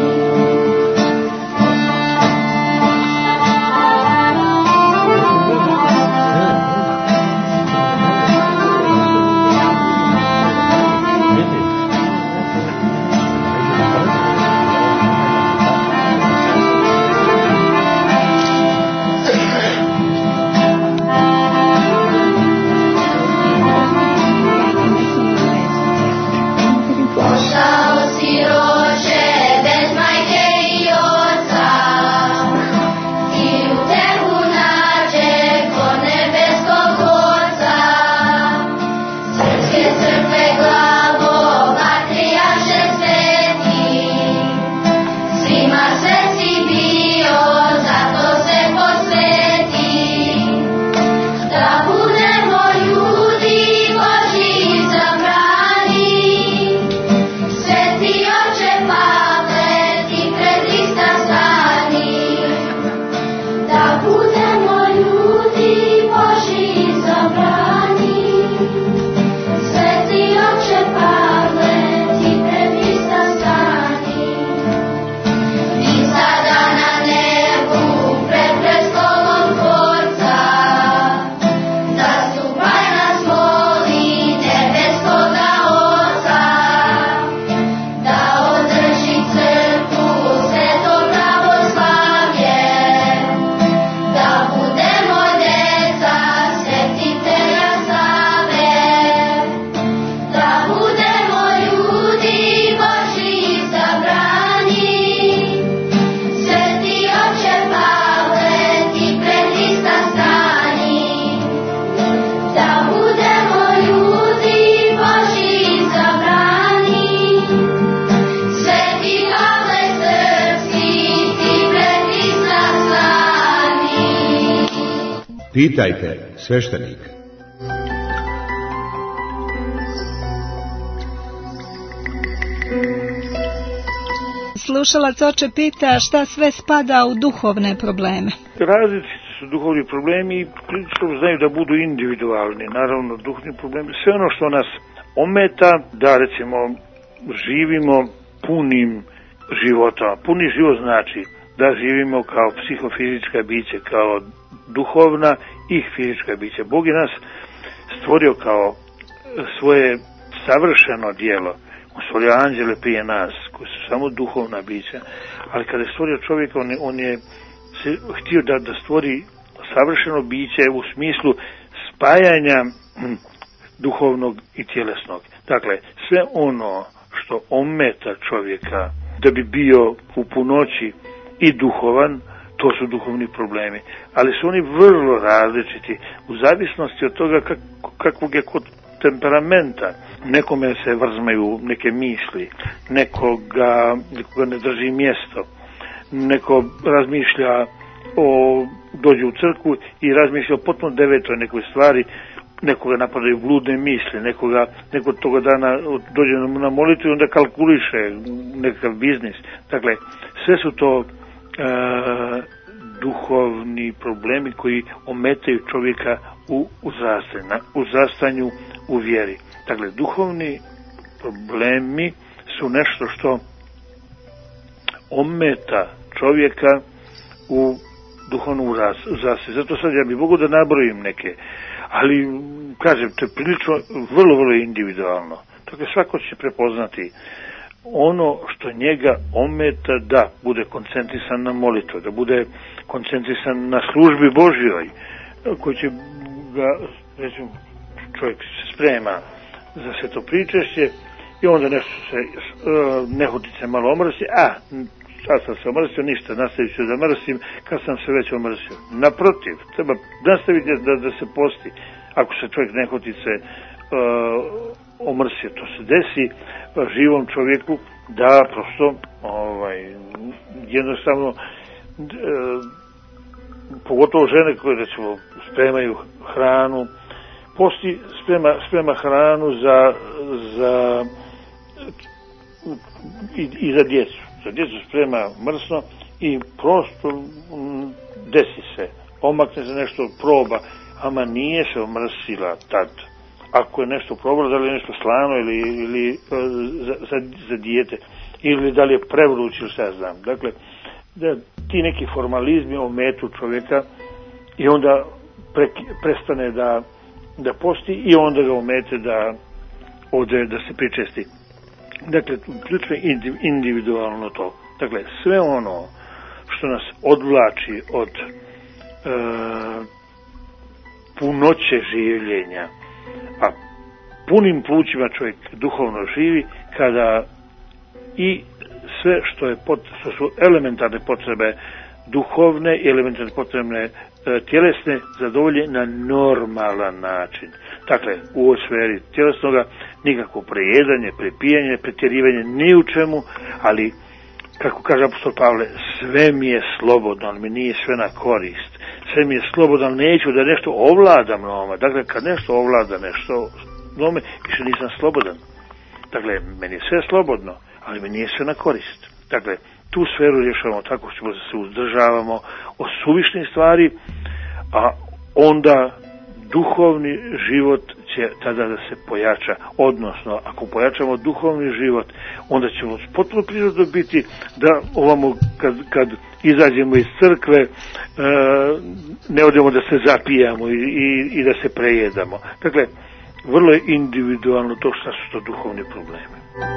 Pošao si roče bez majke i oca, ti u tebu nađe kod nebeskog Oca. Srpske crkve glavo, patrijarše sveti, svima sveci bio, zato se posveti. Da budemo ljudi Božji izabrani. Sveti oče Pavle, ti pred Hrista stani, da budemo ljudi Božji izabrani. Sveti oče Pavle, ti pred Hrista stani. Mi sada na nebu pred prestolom Tvorca, zastupaj nas moli nebeskoga Oca, da održi crkvu sveto pravoslavlje, da budemo djeca svetitelja Save, da budemo ljudi Božji izabrani. Sveti oče Pavle, ti pred Hrista stani, da budemo ljudi Božji izabrani. Sveti Pavle srpski, ti pred Hrista stani. Pitajte sveštenika. Slušalac oče pita šta sve spada u duhovne probleme. Različiti su duhovni problemi i prilično znaju da budu individualni. Naravno, duhovni problemi, sve ono što nas ometa da, recimo, živimo punim života. Puni život znači da živimo kao psihofizička biće, kao duhovna i fizička bića. Bog je nas stvorio kao svoje savršeno djelo. On stvorio anđele prije nas, koji su samo duhovna bića. Ali kada je stvorio čovjeka, on je, on je se htio da, da stvori savršeno biće u smislu spajanja hm, duhovnog i tjelesnog. Dakle, sve ono što ometa čovjeka da bi bio u punoći i duhovan, to su duhovni problemi. Ali su oni vrlo različiti u zavisnosti od toga kak, kakvog je kod temperamenta. Nekome se vrzmaju neke misli, nekoga, nekoga ne drži mjesto, neko razmišlja o, dođe u crkvu i razmišlja o potpuno devetoj nekoj stvari, nekoga napadaju bludne misli, nekoga, neko toga dana dođe na molitvu i onda kalkuliše nekakav biznis. Dakle, sve su to e, duhovni problemi koji ometaju čovjeka u uzrastanju, u zastanju u vjeri. Dakle, duhovni problemi su nešto što ometa čovjeka u duhovnom uzrastanju. Zato sad ja bih mogu da nabrojim neke, ali, kažem, to je prilično vrlo, vrlo individualno. Dakle, svako će prepoznati ono što njega ometa da bude koncentrisan na molitvu, da bude koncentrisan na službi Božjoj, koji će ga, recimo, čovjek se sprema za sve to pričešće i onda nešto se nehotice malo omrsi, a sad sam se omrsio, ništa, nastavit ću da mrsim kad sam se već omrsio. Naprotiv, treba nastaviti da, da se posti. Ako se čovjek nehotice uh, omrsio, to se desi uh, živom čovjeku da prosto ovaj, jednostavno uh, pogotovo žene koje recimo spremaju hranu, posti sprema, sprema hranu za, za i, i za djecu. Za djecu sprema mrsno i prosto m, desi se, omakne se nešto, proba, ama nije se omrsila tad. Ako je nešto probalo, da li je nešto slano ili, ili za, za, za dijete, ili da li je prevruć ili šta znam. Dakle, da ti neki formalizmi ometu čovjeka i onda pre, prestane da, da posti i onda ga omete da ode da se pričesti. Dakle, ključno je individualno to. Dakle, sve ono što nas odvlači od e, punoće življenja, a punim plućima čovjek duhovno živi kada i sve što je pot, što su elementarne potrebe duhovne i elementarne potrebe e, tjelesne zadovolje na normalan način. Dakle, u ovoj sferi tjelesnoga nikako prejedanje, prepijanje, pretjerivanje ni u čemu, ali kako kaže apostol Pavle, sve mi je slobodno, ali mi nije sve na korist. Sve mi je slobodno, ali neću da nešto ovladam nome. Dakle, kad nešto ovlada nešto nome, više nisam slobodan. Dakle, meni je sve slobodno, ali mi nije sve na korist. Dakle, tu sferu rješavamo tako što se uzdržavamo od suvišnih stvari, a onda duhovni život će tada da se pojača. Odnosno, ako pojačamo duhovni život, onda ćemo potpuno prirodno biti da ovamo kad, kad izađemo iz crkve e, ne odemo da se zapijamo i, i, i da se prejedamo. Dakle, vrlo je individualno to što su to duhovni problemi.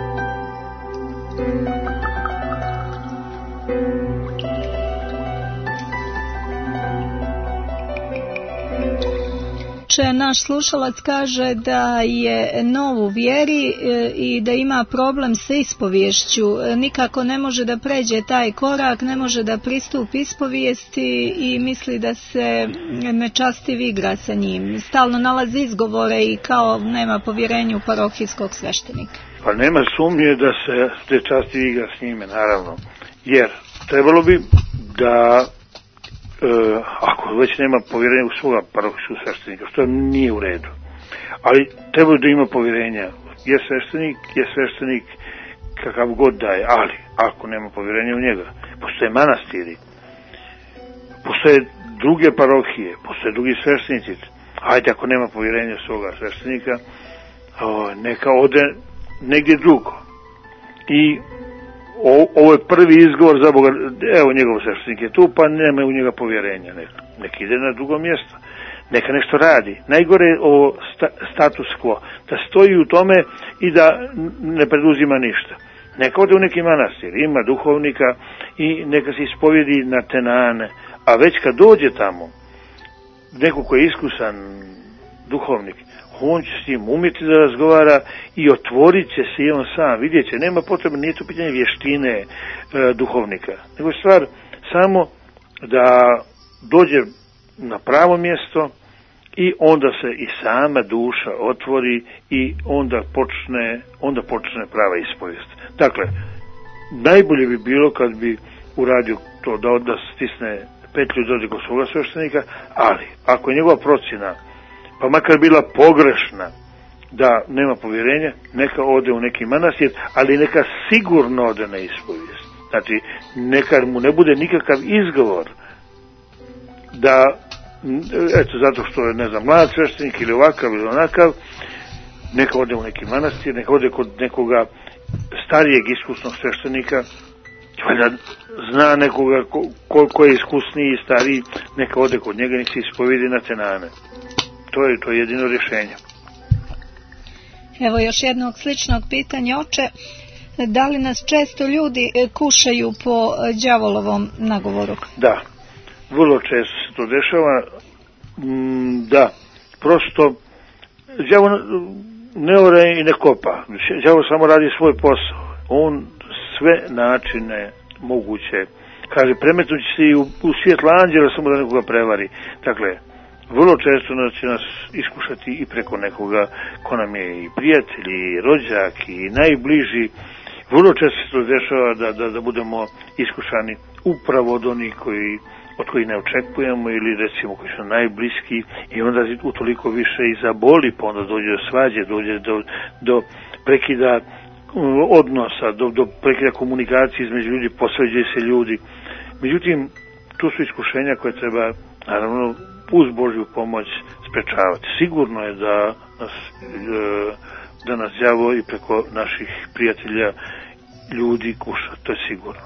Naš slušalac kaže da je nov u vjeri i da ima problem sa ispoviješću. Nikako ne može da pređe taj korak, ne može da pristupi ispovijesti i misli da se nečastiv igra sa njim. Stalno nalazi izgovore i kao nema povjerenja u parohijskog sveštenika. Pa nema sumnje da se nečastiv igra s njime, naravno. Jer trebalo bi da E, ako već nema povjerenja u svoga parohijskog sveštenika, što nije u redu, ali treba da ima povjerenja. Je sveštenik, je sveštenik kakav god daje, ali ako nema povjerenja u njega, postoje manastiri, postoje druge parohije, postoje drugi sveštenici. Ajde, ako nema povjerenja u svoga sveštenika, o, neka ode negdje drugo. I O, ovo je prvi izgovor za Boga, evo njegov sveštenik je tu, pa nema u njega povjerenja, nek, nek ide na drugo mjesto, neka nešto radi. Najgore je ovo sta, status quo, da stoji u tome i da ne preduzima ništa. Neka ode u neki manastir, ima duhovnika i neka se ispovjedi na tenane, a već kad dođe tamo, neko ko je iskusan duhovnik, on će s njim umjeti da razgovara i otvorit će se i on sam, vidjet će, nema potrebe, nije to pitanje vještine e, duhovnika, nego je stvar samo da dođe na pravo mjesto i onda se i sama duša otvori i onda počne, onda počne prava ispovijest. Dakle, najbolje bi bilo kad bi uradio to da onda stisne petlju i dođe kod svoga sveštenika, ali ako je njegova procjena, pa makar bila pogrešna, da nema povjerenja, neka ode u neki manastir, ali neka sigurno ode na ispovijest. Znači, neka mu ne bude nikakav izgovor da, eto, zato što je, ne znam, mlad sveštenik ili ovakav ili onakav, neka ode u neki manastir, neka ode kod nekoga starijeg iskusnog sveštenika, valjda zna nekoga ko, koliko je iskusniji i stariji, neka ode kod njega, nek se ispovidi na cenane. To je to jedino rješenje. Evo još jednog sličnog pitanja, oče. Da li nas često ljudi kušaju po đavolovom nagovoru? Da, vrlo često se to dešava. Mm, da, prosto đavol ne ore i ne kopa. Đavol samo radi svoj posao. On sve načine moguće, kaže, premetnući se i u, u svjetla anđela samo da nekoga prevari. Dakle, vrlo često će nas iskušati i preko nekoga ko nam je i prijatelj, i rođak, i najbliži. Vrlo često se to dešava da, da, da budemo iskušani upravo od onih koji, od kojih ne očekujemo ili recimo koji su najbliski i onda utoliko više i zaboli, pa onda dođe do svađe, dođe do, do prekida odnosa, do, do prekida komunikacije između ljudi, posvađaju se ljudi. Međutim, tu su iskušenja koje treba, naravno, uz Božju pomoć sprečavati. Sigurno je da nas, da nas đavo i preko naših prijatelja ljudi kuša, to je sigurno.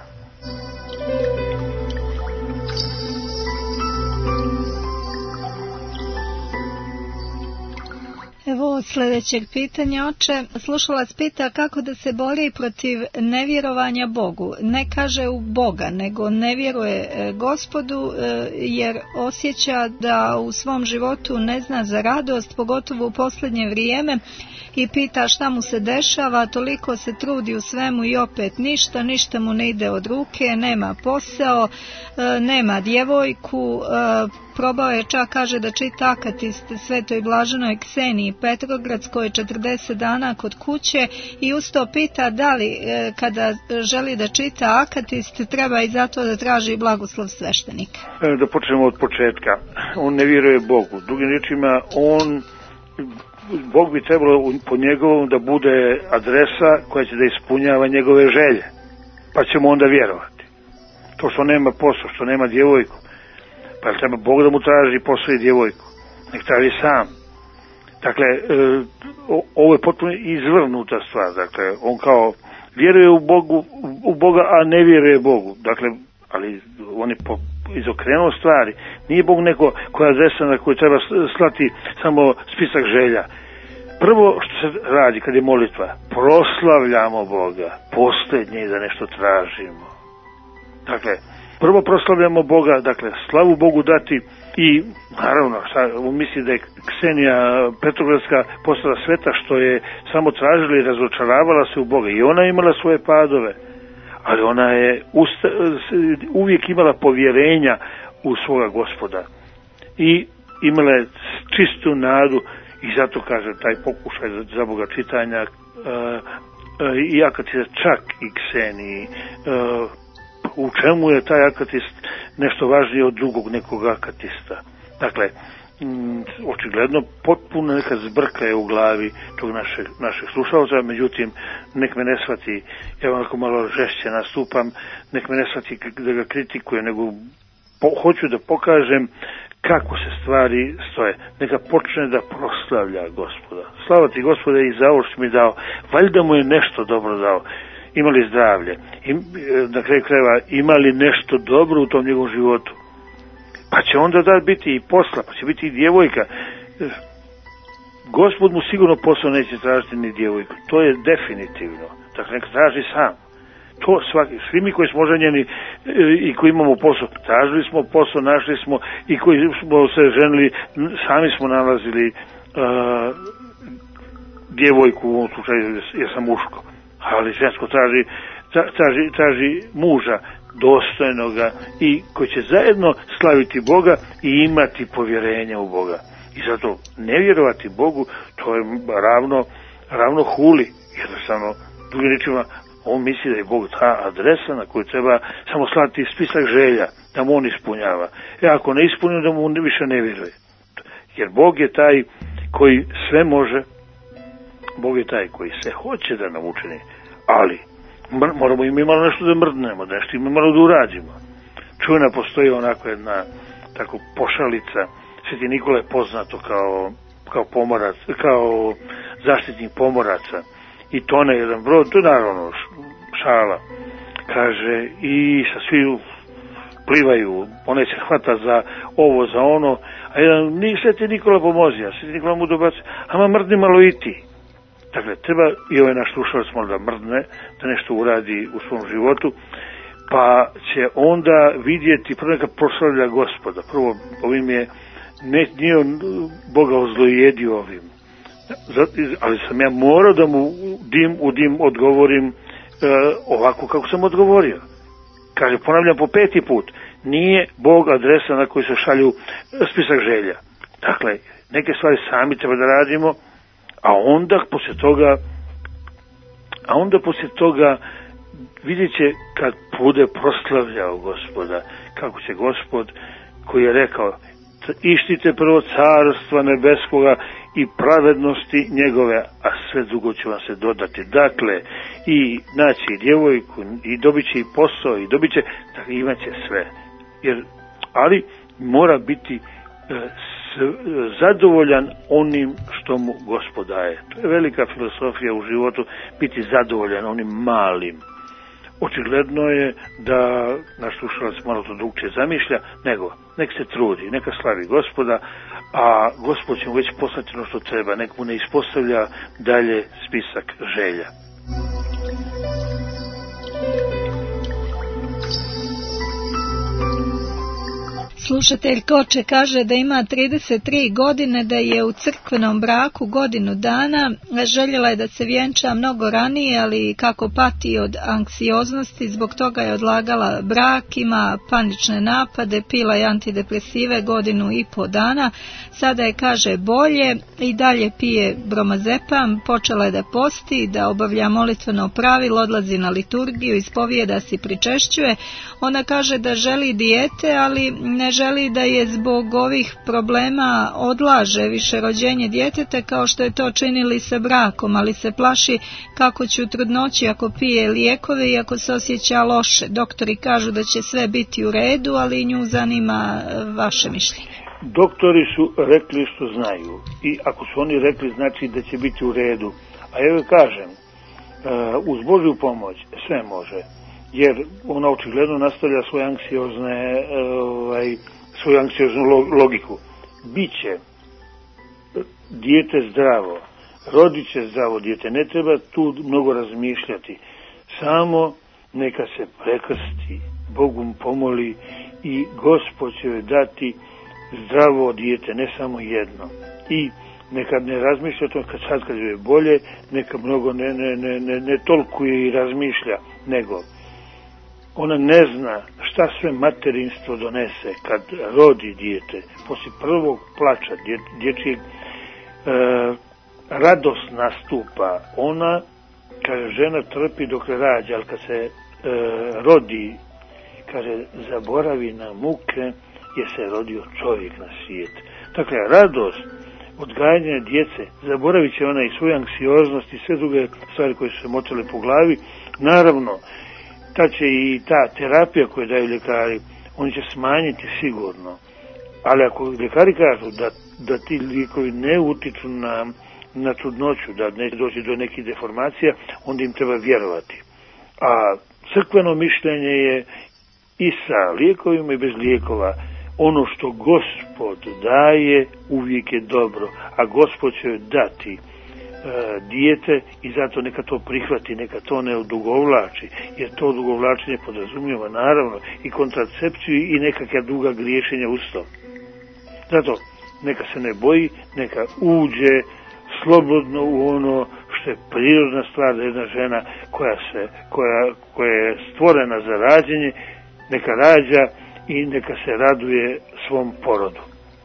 Evo od sljedećeg pitanja, oče. Slušalac pita kako da se bori protiv nevjerovanja Bogu. Ne kaže u Boga, nego ne vjeruje Gospodu jer osjeća da u svom životu ne zna za radost, pogotovo u posljednje vrijeme, i pita šta mu se dešava, toliko se trudi u svemu i opet ništa, ništa mu ne ide od ruke, nema posao, nema djevojku, probao je čak, kaže, da čita akatist Svetoj Blaženoj Kseniji Petrogradskoj četrdeset dana kod kuće i usto pita da li kada želi da čita akatist treba i zato da traži blagoslov sveštenika. Da počnemo od početka. On ne vjeruje Bogu. Drugim riječima, on Bog bi trebalo po njegovom da bude adresa koja će da ispunjava njegove želje. Pa ćemo onda vjerovati. To što nema posao, što nema djevojku. Pa treba Bog da mu traži posao i djevojku. Nek traži sam. Dakle, ovo je potpuno izvrnuta stvar. Dakle, on kao vjeruje u, Bogu, u Boga, a ne vjeruje Bogu. Dakle, ali on je po, izokrenuo stvari. Nije Bog neko koja adresa na koju treba slati samo spisak želja. Prvo što se radi kad je molitva, proslavljamo Boga, posljednje da nešto tražimo. Dakle, prvo proslavljamo Boga, dakle, slavu Bogu dati i, naravno, on misli da je Ksenija Petrogradska postala sveta što je samo tražila i razočaravala se u Boga. I ona je imala svoje padove, ali ona je usta, uvijek imala povjerenja u svoga Gospoda. I imala je čistu nadu i zato, kaže, taj pokušaj za, za Boga čitanja, uh, uh, i akatist čak i Kseniji, uh, u čemu je taj akatist nešto važnije od drugog nekog akatista. Dakle, m, očigledno potpuno neka zbrka je u glavi tog našeg, našeg slušalca, međutim, nek me ne shvati, ja onako malo žešće nastupam, nek me ne shvati da ga kritikuje, nego po, hoću da pokažem kako se stvari stoje. Neka počne da proslavlja Gospoda. Slava ti, Gospode, i za ovo što mi dao. Valjda mu je nešto dobro dao. Imali zdravlje. I, na kraju krajeva, imali nešto dobro u tom njegovom životu. Pa će onda da biti i posla, pa će biti i djevojka. Gospod mu sigurno posao neće tražiti ni djevojku. To je definitivno. Dakle, neka traži sam. To svaki, svi mi koji smo oženjeni i koji imamo posao, tražili smo posao, našli smo, i koji smo se ženili, sami smo nalazili uh, djevojku, u ovom slučaju jer sam muško, ali žensko traži, traži, traži muža dostojnoga i koji će zajedno slaviti Boga i imati povjerenja u Boga. I zato ne vjerovati Bogu, to je ravno, ravno huli, jednostavno, drugim rečima, on misli da je Bog ta adresa na koju treba samo slati spisak želja, da mu on ispunjava. E ako ne ispunjava, da mu on više ne vjeruje. Jer Bog je taj koji sve može, Bog je taj koji se hoće da nam učini, ali mr- moramo i mi malo nešto da mrdnemo, da nešto mi malo da uradimo. Čujna postoji onako jedna tako pošalica, Sveti Nikola je poznato kao, kao pomorac, kao zaštitnik pomoraca i tone jedan brod, to je naravno šala, kaže, i sa svi plivaju, onaj se hvata za ovo, za ono, a jedan, ni Sveti Nikola pomozi, a Sveti Nikola mu dobaci, ama mrdni malo i ti. Dakle, treba i ovaj naš slušalac malo da mrdne, da nešto uradi u svom životu, pa će onda vidjeti, prvo neka proslavlja Gospoda. Prvo, ovim je, ne, nije on Boga ozlojedio ovim, ali sam ja morao da mu dim u dim odgovorim e, ovako kako sam odgovorio. Kaže, ponavljam po peti put, nije Bog adresa na koju se šalju spisak želja. Dakle, neke stvari sami treba da radimo, a onda poslije toga a onda poslije toga vidjet će kad bude proslavljao Gospoda, kako će Gospod koji je rekao, ištite prvo carstva nebeskoga i pravednosti njegove, a sve drugo će vam se dodati. Dakle, i naći djevojku, i dobit će i posao, i dobit će, dakle, imat će sve. Jer, ali mora biti e, s, zadovoljan onim što mu Gospod daje. To je velika filosofija u životu, biti zadovoljan onim malim. Očigledno je da naš slušalac malo to drugčije zamišlja, nego nek se trudi, neka slavi Gospoda, a Gospod će mu već poslati ono što treba, nek mu ne ispostavlja dalje spisak želja. Slušatelj Koče kaže da ima trideset tri godine, da je u crkvenom braku godinu dana, željela je da se vjenča mnogo ranije, ali kako pati od anksioznosti, zbog toga je odlagala brak, ima panične napade, pila je antidepresive godinu i po dana, sada je, kaže, bolje, i dalje pije bromazepam, počela je da posti, da obavlja molitveno pravilo, odlazi na liturgiju, ispovijeda se i pričešćuje. Ona kaže da želi dijete, ali ne želi da je zbog ovih problema odlaže više rođenje djeteta kao što je to činili sa brakom, ali se plaši kako će u trudnoći ako pije lijekove i ako se osjeća loše. Doktori kažu da će sve biti u redu, ali nju zanima vaše mišljenje. Doktori su rekli što znaju i ako su oni rekli znači da će biti u redu. A ja joj kažem, uz Božju pomoć sve može. Jer ona očigledno nastavlja svoje anksiozne, ovaj, svoju anksioznu logiku. Biće dijete zdravo, rodit će zdravo dijete, ne treba tu mnogo razmišljati. Samo neka se prekrsti, Bogu mu pomoli i Gospod će joj dati zdravo dijete, ne samo jedno. I neka ne razmišlja to kad sad kad je bolje, neka mnogo ne, ne, ne, ne, ne toliko i razmišlja, nego ona ne zna šta sve materinstvo donese kad rodi dijete. Poslije prvog plača dje, dječjeg e, radost nastupa. Ona, kaže, žena trpi dok se rađa, ali kad se e, rodi, kaže, zaboravi na muke jer se rodio čovjek na svijet. Dakle, radost odgajanja djece, zaboravit će ona i svoju anksioznost i sve druge stvari koje su se motale po glavi. Naravno, ta će i ta terapija koju daju ljekari, oni će smanjiti sigurno. Ali ako ljekari kažu da, da ti lijekovi ne utiču na, na trudnoću, da neće doći do nekih deformacija, onda im treba vjerovati. A crkveno mišljenje je i sa lijekovima i bez lijekova. Ono što Gospod daje uvijek je dobro, a Gospod će dati e, dijete i zato neka to prihvati, neka to ne odugovlači, jer to odugovlačenje podrazumijeva naravno i kontracepciju i nekakva druga griješenja uz to. Zato neka se ne boji, neka uđe slobodno u ono što je prirodna stvar, da jedna žena koja, se, koja, koja je stvorena za rađenje, neka rađa i neka se raduje svom porodu.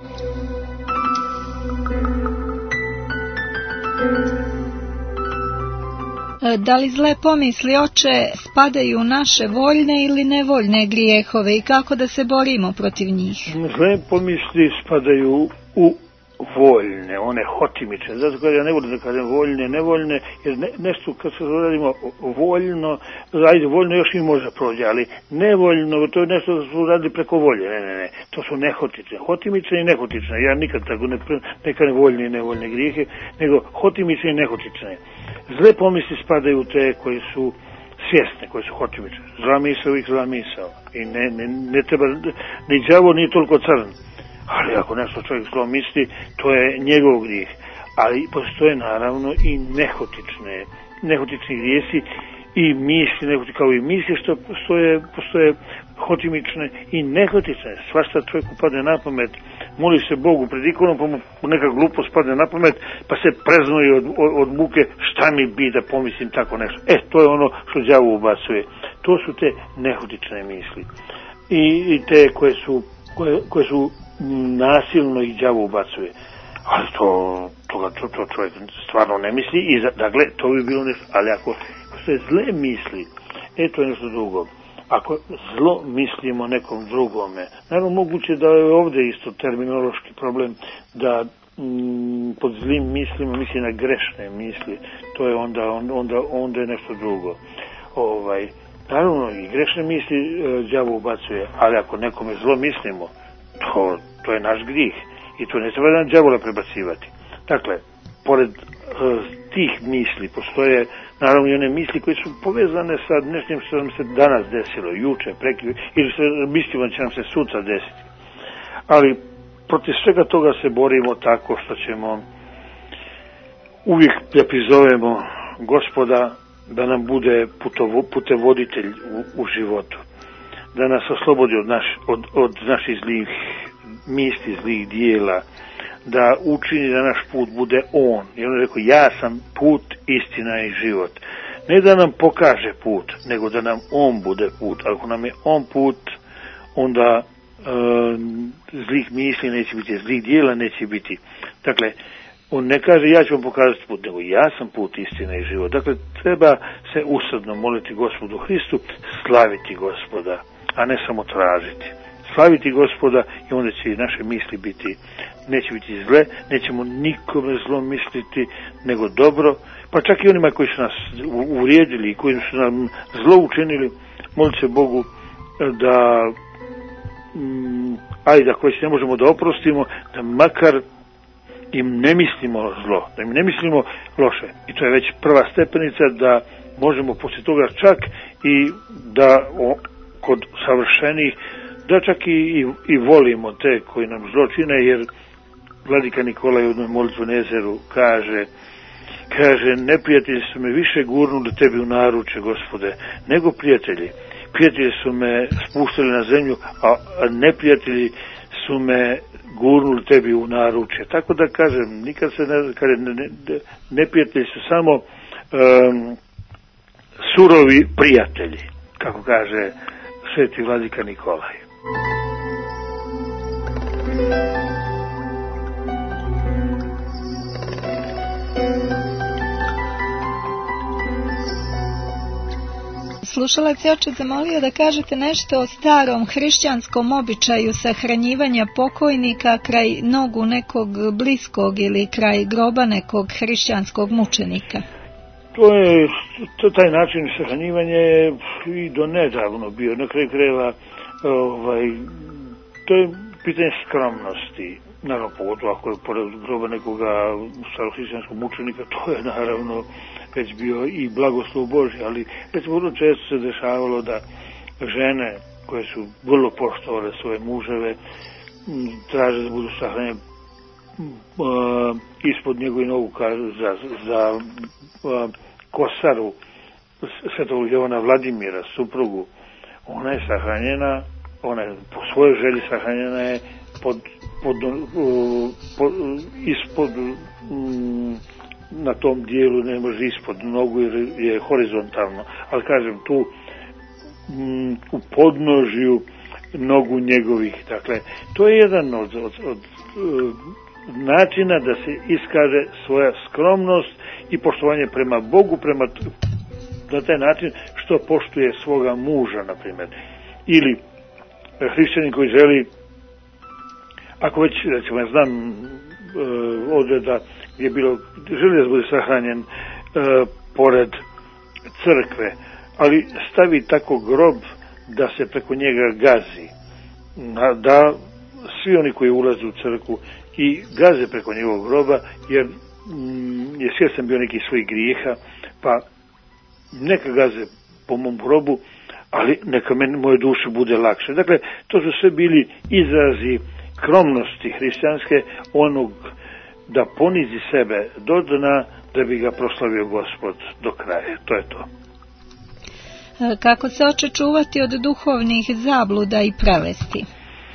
Da li zle pomisli, oče, spadaju u naše voljne ili nevoljne grijehove i kako da se borimo protiv njih? Zle pomisli spadaju u voljne, one hotimične. Zato kada ja ne volim da kažem voljne, nevoljne, jer ne, nešto kad se radimo voljno, ajde, voljno još i može prođe, ali nevoljno, to je nešto da su radili preko volje. Ne, ne, ne, to su nehotične. Hotimične i nehotične. Ja nikad tako ne, ne kažem voljne i nevoljne grijehe, nego hotimične i nehotične. Zle pomisli spadaju te koji su svjesne, koji su hotimične. Zla misao i zla misao. I ne, ne, ne treba, ni đavo nije toliko crn. Ali ako nešto čovjek zlo misli, to je njegov grijeh. Ali postoje naravno i nehotične, nehotični grijesi i misli, nehoti, kao i misli što postoje, postoje hotimične i nehotične. Svašta čovjeku padne na pamet, moli se Bogu pred ikonom, pa mu neka glupost padne na pamet, pa se preznoji od, od, od muke, šta mi bi da pomislim tako nešto. E, to je ono što đavo ubacuje. To su te nehotične misli. I, i te koje su, koje, koje su nasilno i đavo ubacuje. Ali to, to, to, to čovjek stvarno ne misli i za, dakle, to bi bilo nešto. Ali ako se zle misli, e, to je nešto drugo. Ako zlo mislimo nekom drugome, naravno moguće da je ovdje isto terminološki problem, da mm, pod zlim mislima misli na grešne misli, to je onda, onda, onda je nešto drugo. Ovaj, naravno i grešne misli e, đavo ubacuje, ali ako nekome zlo mislimo, to, to je naš grijeh i to ne treba na đavola prebacivati. Dakle, pored e, tih misli postoje naravno i one misli koje su povezane sa nečim što nam se danas desilo, juče, prekjuče, ili se mislimo da će nam se sutra desiti. Ali protiv svega toga se borimo tako što ćemo uvijek da prizovemo Gospoda da nam bude putovo, putevoditelj u, u životu, da nas oslobodi od, naš, od, od naših zlih misli, zlih dijela, da učini da naš put bude on. I on je rekao, ja sam put, istina i život. Ne da nam pokaže put, nego da nam on bude put. Ako nam je on put, onda e, zlih misli neće biti, zlih dijela neće biti. Dakle, on ne kaže ja ću vam pokazati put, nego ja sam put, istina i život. Dakle, treba se usrdno moliti Gospodu Hristu, slaviti Gospoda, a ne samo tražiti. Slaviti Gospoda i onda će i naše misli biti, neće biti zle, nećemo nikome zlo misliti, nego dobro, pa čak i onima koji su nas uvrijedili i koji su nam zlo učinili, moliti se Bogu da, mm, ajde, ako već ne možemo da oprostimo, da makar im ne mislimo zlo, da im ne mislimo loše. I to je već prva stepenica da možemo poslije toga čak i da o, kod savršenih da čak i, i, i volimo te koji nam zlo čine, jer vladika Nikolaj u jednoj molitvi na jezeru kaže, kaže, neprijatelji su me više gurnuli tebi u naruče, Gospode, nego prijatelji. Prijatelji su me spuštali na zemlju, a neprijatelji su me gurnuli tebi u naruče. Tako da kažem, nikad se ne, kaže, ne, ne, neprijatelji su samo um, surovi prijatelji, kako kaže sveti vladika Nikolaj. Slušalac je oče zamolio da kažete nešto o starom hrišćanskom običaju sahranjivanja pokojnika kraj nogu nekog bliskog ili kraj groba nekog hrišćanskog mučenika. To je, to, taj način sahranjivanja je i do nedavno bio, na kraju krajeva, ovaj, to je pitanje skromnosti, naravno pogotovo ako je pored groba nekoga starohrišćanskog mučenika, to je naravno već bio i blagoslov Božji, ali već vrlo često se dešavalo da žene koje su vrlo poštovale svoje muževe traže da budu sahranjene uh, ispod njegovih nogu za, za uh, kosaru svetog Jovana Vladimira, suprugu. Ona je sahranjena, ona je po svojoj želji sahranjena je pod, pod, uh, pod, ispod um, na tom dijelu ne može ispod nogu jer je horizontalno, ali kažem tu m, u podnožju nogu njegovih. Dakle, to je jedan od, od, od načina da se iskaže svoja skromnost i poštovanje prema Bogu, prema na taj način što poštuje svoga muža, na primjer. Ili hrišćanin koji želi, ako već, recimo, ja znam e, odreda gdje je bilo, želi da bude sahranjen e, pored crkve, ali stavi tako grob da se preko njega gazi, da svi oni koji ulaze u crkvu i gaze preko njegovog groba, jer mm, je svjestan bio neki svojih grijeha, pa neka gaze po mom grobu, ali neka meni, moje duše bude lakše. Dakle, to su sve bili izrazi skromnosti hrišćanske, onog da ponizi sebe do dna da bi ga proslavio Gospod do kraja. To je to. Kako se oče čuvati od duhovnih zabluda i prelesti?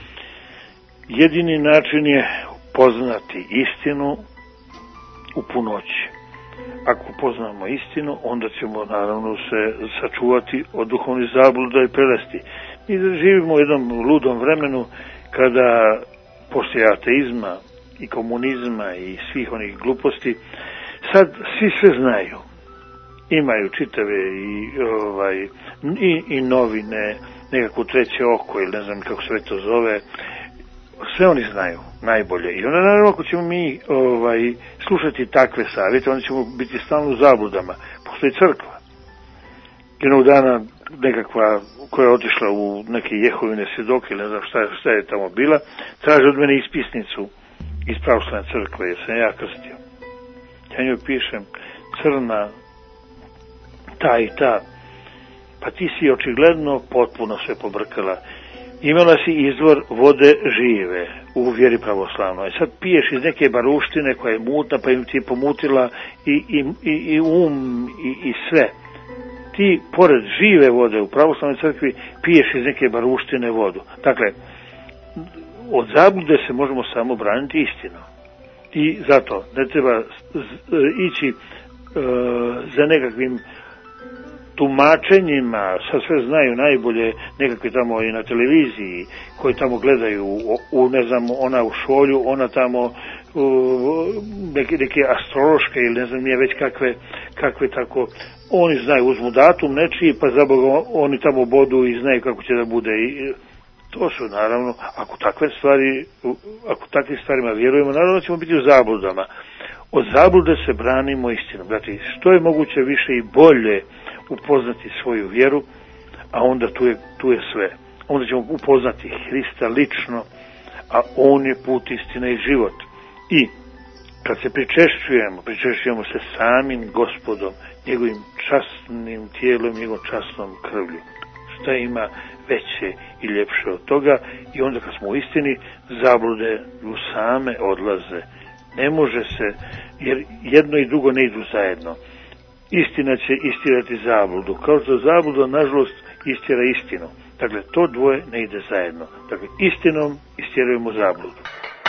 Jedini način je poznati istinu u punoći. Ako poznamo istinu, onda ćemo naravno se sačuvati od duhovnih zabluda i prelesti. Mi živimo u jednom ludom vremenu kada poslije ateizma i komunizma i svih onih gluposti, sad svi sve znaju. Imaju čitave i, ovaj, i, i novine, nekako treće oko ili ne znam kako se to zove, sve oni znaju najbolje. I onda naravno ako ćemo mi ovaj, slušati takve savjete, onda ćemo biti stalno u zabludama. Postoji crkva. Jednog dana nekakva koja je otišla u neke Jehovine svjedoke ili ne znam šta, šta je tamo bila, traže od mene ispisnicu iz pravoslavne crkve, jer sam ja krstio. Ja njoj pišem, crna, ta i ta, pa ti si očigledno potpuno sve pobrkala. Imala si izvor vode žive u vjeri pravoslavnoj. Sad piješ iz neke baruštine koja je mutna, pa im ti je pomutila i, i, i, i um i, i sve. Ti, pored žive vode u pravoslavnoj crkvi, piješ iz neke baruštine vodu. Dakle, od zablude se možemo samo braniti istinom. I zato ne treba ići e, za nekakvim tumačenjima, sad sve znaju najbolje nekakve tamo i na televiziji, koji tamo gledaju u, u ne znam, ona u šolju, ona tamo u, neke, neke astrološke ili ne znam nije već kakve, kakve tako, oni znaju, uzmu datum nečiji, pa za Boga oni tamo bodu i znaju kako će da bude. I to su naravno, ako takve stvari, ako takvim stvarima vjerujemo, naravno ćemo biti u zabludama. Od zablude se branimo istinom. Znači, što je moguće više i bolje upoznati svoju vjeru, a onda tu je, tu je sve. Onda ćemo upoznati Hrista lično, a on je put, istina i život. I kad se pričešćujemo, pričešćujemo se samim Gospodom, njegovim časnim tijelom, njegovom časnom krvlju. Šta ima veće i ljepše od toga? I onda kad smo u istini, zablude u same odlaze. Ne može se, jer jedno i drugo ne idu zajedno. Istina će istirati zabludu, kao što zabluda, nažalost, istjera istinu. Dakle, to dvoje ne ide zajedno. Dakle, istinom istjerujemo zabludu.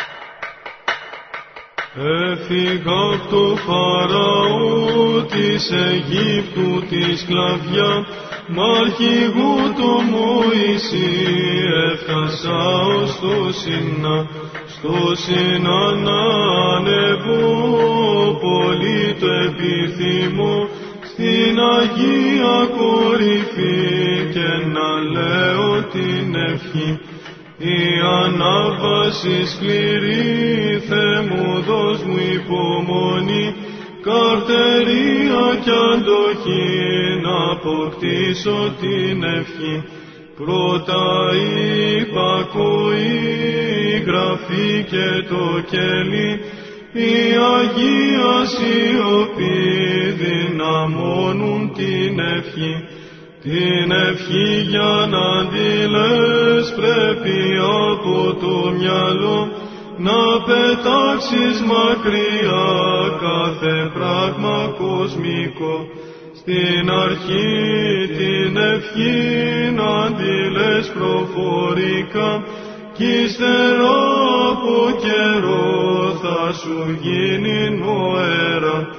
Έφυγα απ' το Φαραώ της Αιγύπτου τη σκλαβιά, μ' αρχηγού το Μωυσή έφτασα ως το Σινά. Στο Σινά να ανεβώ, πολύ το επιθυμώ, στην Αγία κορυφή και να λέω την ευχή. Η ανάβαση σκληρή, Θεέ μου δώσ' μου υπομονή, καρτερία κι αντοχή, να αποκτήσω την ευχή. Πρώτα η υπακοή, η γραφή και το κέλι, η Αγία σιωπή δυναμώνουν την ευχή. Την ευχή για να τη λες πρέπει από το μυαλό να πετάξεις μακριά κάθε πράγμα κοσμικό. Στην αρχή την ευχή να τη λες προφορικά κι ύστερα από καιρό θα σου γίνει νοέρα.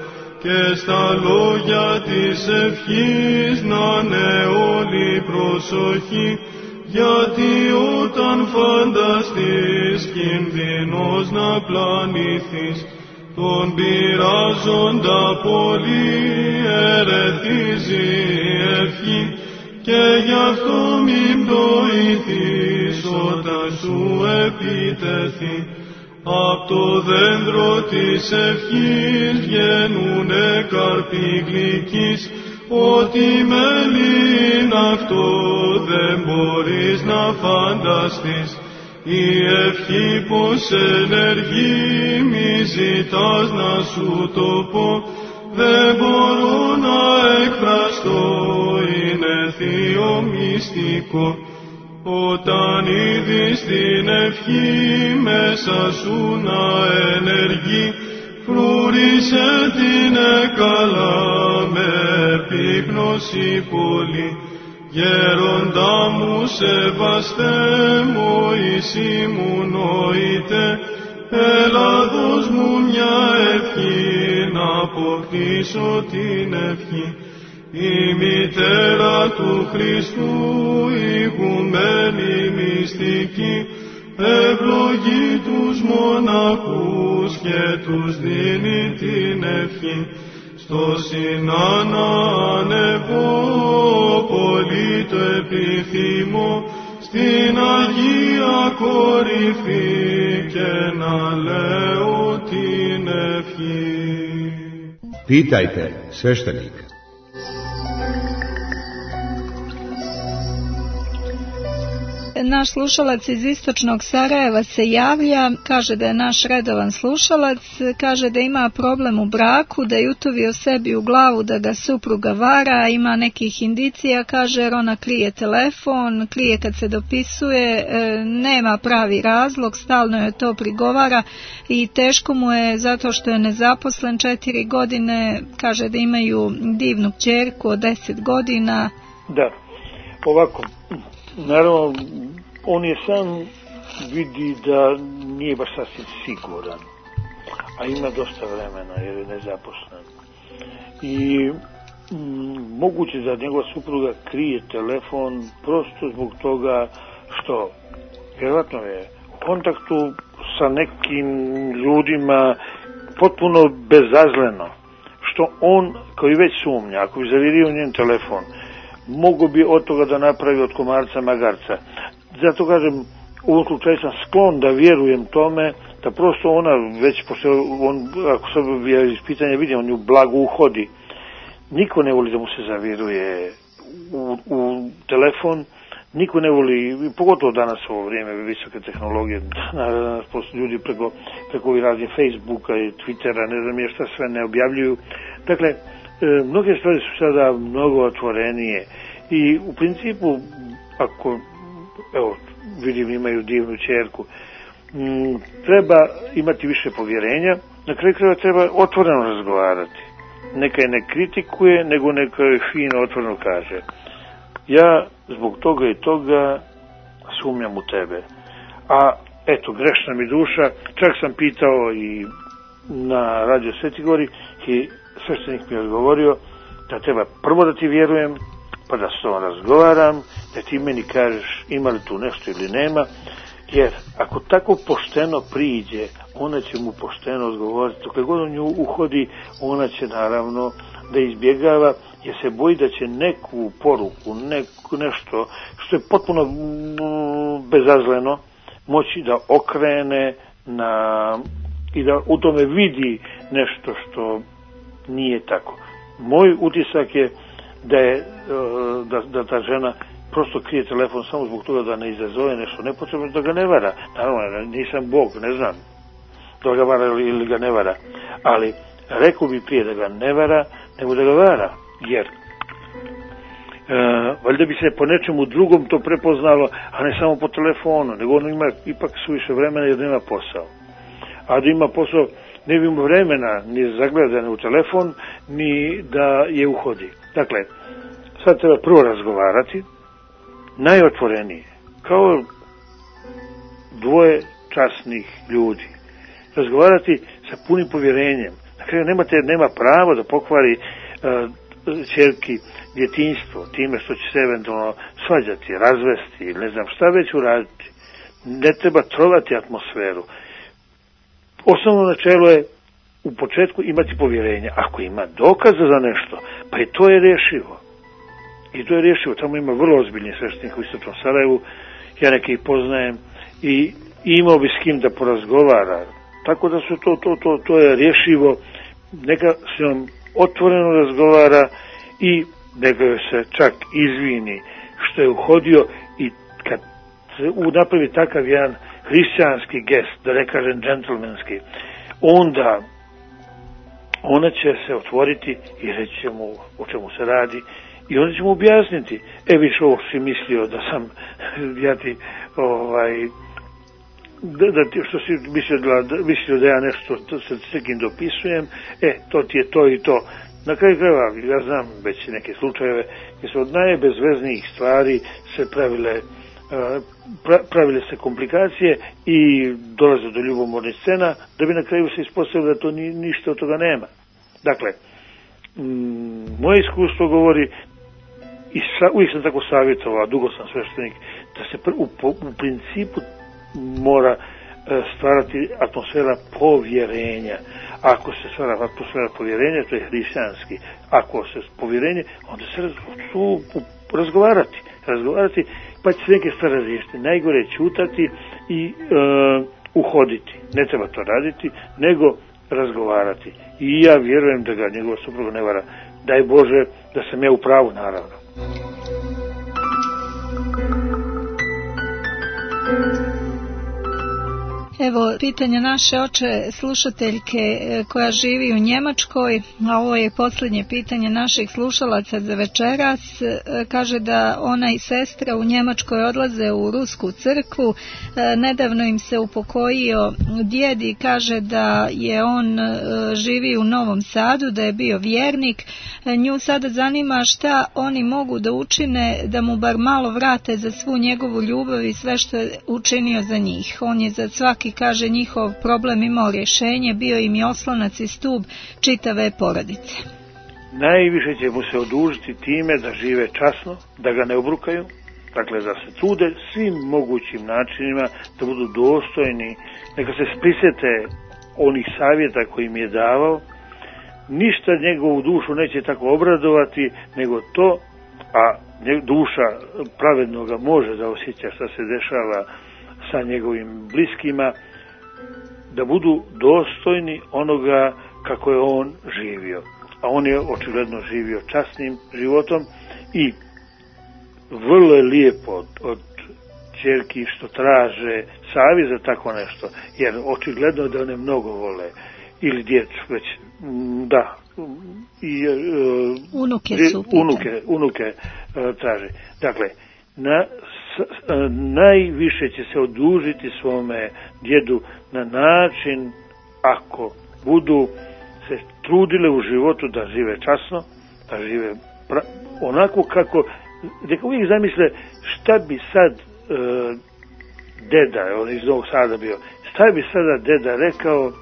και στα λόγια της ευχής να είναι όλη προσοχή, γιατί όταν φανταστείς κινδυνός να πλανηθείς, τον πειράζοντα πολύ ερεθίζει η ευχή, και γι' αυτό μην πτωηθείς όταν σου επιτεθεί. Απ' το δέντρο της ευχής βγαίνουνε καρποί γλυκείς, ό,τι μέλι είναι αυτό δεν μπορείς να φανταστείς. Η ευχή πως ενεργεί, μη ζητάς να σου το πω, δεν μπορώ να εκφραστώ, είναι θείο μυστικό. Όταν είδεις την ευχή μέσα σου να ενεργεί, φρούρισε την καλά με επίγνωση πολύ. Γέροντα μου σεβαστέ, Μωυσή μου νοείτε, έλα δώσ' μου μια ευχή να αποκτήσω την ευχή. Η μητέρα του Χριστού, ηγουμένη μυστική, ευλογεί τους μοναχούς και τους δίνει την ευχή. Στο Σινάνα ανεβώ, πολύ το επιθυμώ, στην Αγία κορυφή και να λέω την ευχή. Pitajte sveštenika. Naš slušalac iz istočnog Sarajeva se javlja, kaže da je naš redovan slušalac, kaže da ima problem u braku, da je utuvio sebi u glavu da ga supruga vara, ima nekih indicija, kaže jer ona krije telefon, krije kad se dopisuje, nema pravi razlog, stalno je to prigovara i teško mu je zato što je nezaposlen četiri godine, kaže da imaju divnu kćerku od deset godina. Da, ovako, naravno, on je sam vidi da nije baš sasvim siguran, a ima dosta vremena jer je nezaposlen. I m, moguće da njegova supruga krije telefon prosto zbog toga što vjerojatno je u kontaktu sa nekim ljudima potpuno bezazleno, što on koji već sumnja, ako bi zavirio njen telefon, mogu bi od toga da napravi od komarca magarca. Zato kažem, u ovom slučaju sam sklon da vjerujem tome, da prosto ona već, pošto on, ako sad ja iz pitanja vidim, on ju blago uhodi. Niko ne voli da mu se zavjeruje u, u telefon, niko ne voli, pogotovo danas u ovo vrijeme visoke tehnologije, danas posto ljudi preko, preko raznih Facebooka i Twittera, ne znam je šta sve ne objavljuju. Dakle, e, mnoge stvari su sada mnogo otvorenije i u principu, ako, evo, vidim imaju divnu ćerku, m, treba imati više povjerenja, na kraju krajeva treba otvoreno razgovarati. Neka je ne kritikuje, nego neka je fino otvoreno kaže. Ja zbog toga i toga sumnjam u tebe. A eto, grešna mi duša, čak sam pitao i na Radio Sveti Gori i sveštenik mi je odgovorio da treba prvo da ti vjerujem, pa da s tobom razgovaram, da ti meni kažeš ima li tu nešto ili nema, jer ako tako pošteno priđe, ona će mu pošteno odgovoriti. Dok god on nju uhodi, ona će naravno da izbjegava, jer se boji da će neku poruku, neku nešto što je potpuno bezazleno, moći da okrene na, i da u tome vidi nešto što nije tako. Moj utisak je da je da, da ta žena prosto krije telefon samo zbog toga da ne izazove nešto nepotrebno, da ga ne vara. Naravno, nisam Bog, ne znam da ga vara ili ga ne vara, ali rekao bi prije da ga ne vara nego da ga vara, jer e, valjda bi se po nečemu drugom to prepoznalo, a ne samo po telefonu, nego ono ima ipak suviše vremena jer nema posao. A da ima posao, ne bi ima vremena ni zagledane u telefon, ni da je uhodi. Dakle, sad treba prvo razgovarati, najotvorenije, kao dvoje časnih ljudi. Razgovarati sa punim povjerenjem. Na kraju nemate, nema pravo da pokvari uh, ćerki djetinjstvo time što će se eventualno svađati, razvesti ili ne znam šta već uraditi. Ne treba trovati atmosferu. Osnovno načelo je u početku imati povjerenje. Ako ima dokaza za nešto, pa i to je rješivo. I to je rješivo. Tamo ima vrlo ozbiljni sveštenika u Istočnom Sarajevu. Ja neke ih poznajem i imao bi s kim da porazgovara. Tako da su to, to, to, to je rješivo. Neka se on otvoreno razgovara i neka se čak izvini što je uhodio i kad se napravi takav jedan hrišćanski gest, da ne kažem džentlmenski, onda ona će se otvoriti i reći će mu o čemu se radi i onda će mu objasniti, e viš ovo si mislio da sam ja ti ovaj da, da ti, što si mislio da, mislio da ja nešto sa nekim dopisujem, e to ti je to i to. Na kraju krajeva, ja znam već neke slučajeve gdje su od najbezveznijih stvari se pravile pra, pravile se komplikacije i dolaze do ljubomornih scena, da bi na kraju se ispostavilo da to ni, ništa od toga nema. Dakle, m, moje iskustvo govori, i sa, uvijek sam tako savjetovao, dugo sam sveštenik, da se pr, u, u principu mora stvarati atmosfera povjerenja. Ako se stvara atmosfera povjerenja, to je hrišćanski. Ako se povjerenje, onda se raz, tu, razgovarati. Razgovarati, pa će se neke stvari razriješiti. Najgore je ćutati i e, uhoditi. Ne treba to raditi, nego razgovarati. I ja vjerujem da ga njegova supruga ne vara. Daj Bože da sam ja u pravu, naravno. Evo, pitanje naše oče slušateljke koja živi u Njemačkoj, a ovo je posljednje pitanje naših slušalaca za večeras. Kaže da ona i sestra u Njemačkoj odlaze u rusku crkvu. Nedavno im se upokojio djed i kaže da je on živi u Novom Sadu, da je bio vjernik. Nju sada zanima šta oni mogu da učine da mu bar malo vrate za svu njegovu ljubav i sve što je učinio za njih. On je za svaki, kaže, njihov problem imao rješenje, bio im je oslonac i stup čitave porodice. Najviše će mu se odužiti time da žive časno, da ga ne obrukaju, dakle da se trude svim mogućim načinima da budu dostojni, neka se prisjete onih savjeta koji im je davao. Ništa njegovu dušu neće tako obradovati nego to, a duša pravednoga može da osjeća šta se dešava sa njegovim bliskima, da budu dostojni onoga kako je on živio. A on je očigledno živio časnim životom i vrlo je lijepo od, od ćerki što traže savjet za tako nešto, jer očigledno da one mnogo vole, ili djecu već, da, i uh, unuke su unuke, unuke uh, traže. Dakle, na, s, uh, najviše će se odužiti svome djedu na način ako budu se trudile u životu da žive časno, da žive pra, onako kako, neka uvijek zamisle šta bi sad uh, deda, on iz Novog Sada bio, šta bi sada deda rekao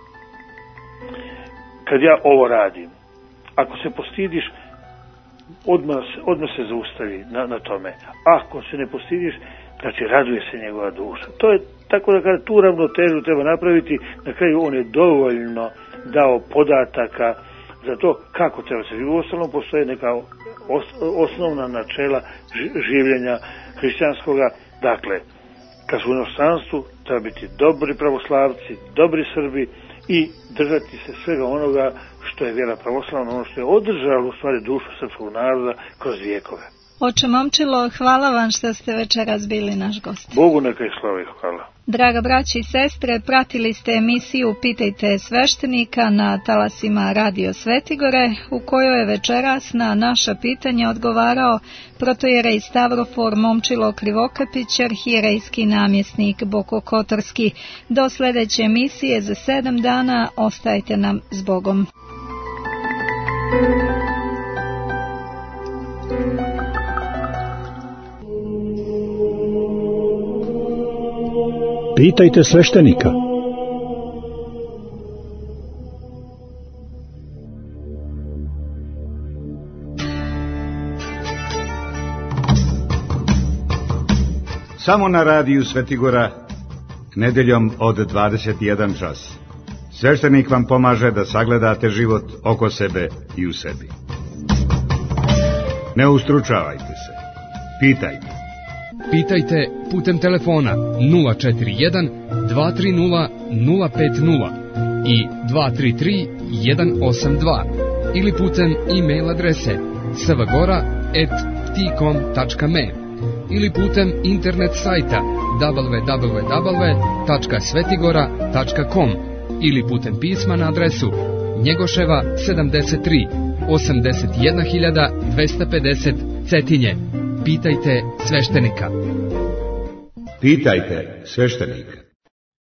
kad ja ovo radim. Ako se postidiš, odmah, odmah se zaustavi na, na tome. Ako se ne postidiš, znači raduje se njegova duša. To je tako da kada tu ravnotežu treba napraviti, na kraju on je dovoljno dao podataka za to kako treba se živjeti. Uostalom postoje neka os, osnovna načela življenja hrišćanskoga. Dakle, kad su u inostranstvu, treba biti dobri pravoslavci, dobri Srbi i držati se svega onoga što je vjera pravoslavna, ono što je održalo u stvari dušu srpskog naroda kroz vijekove. Oče Momčilo, hvala vam što ste večeras bili naš gost. Bogu neka i slava i hvala. Draga braći i sestre, pratili ste emisiju Pitajte sveštenika na talasima Radio Svetigore, u kojoj je večeras na naša pitanja odgovarao protojerej Stavrofor Momčilo Krivokapić, arhijerejski namjesnik Bokokotorski. Do sljedeće emisije za sedam dana ostajte nam s Bogom. Pitajte sveštenika. Samo na radiju Svetigora, nedeljom od dvadeset jedan čas. Sveštenik vam pomaže da sagledate život oko sebe i u sebi. Ne ustručavajte se. Pitajte. Pitajte putem telefona nula četiri jedan, dva tri nula, nula pet nula i dva tri tri, jedan osam dva ili putem e-mail adrese svgora at ptikom tačka me ili putem internet sajta w w w tačka svetigora tačka com ili putem pisma na adresu Njegoševa sedamdeset tri, osamdeset jedna hiljada dvesta pedeset Cetinje. Pitajte sveštenika. Pitajte sveštenika.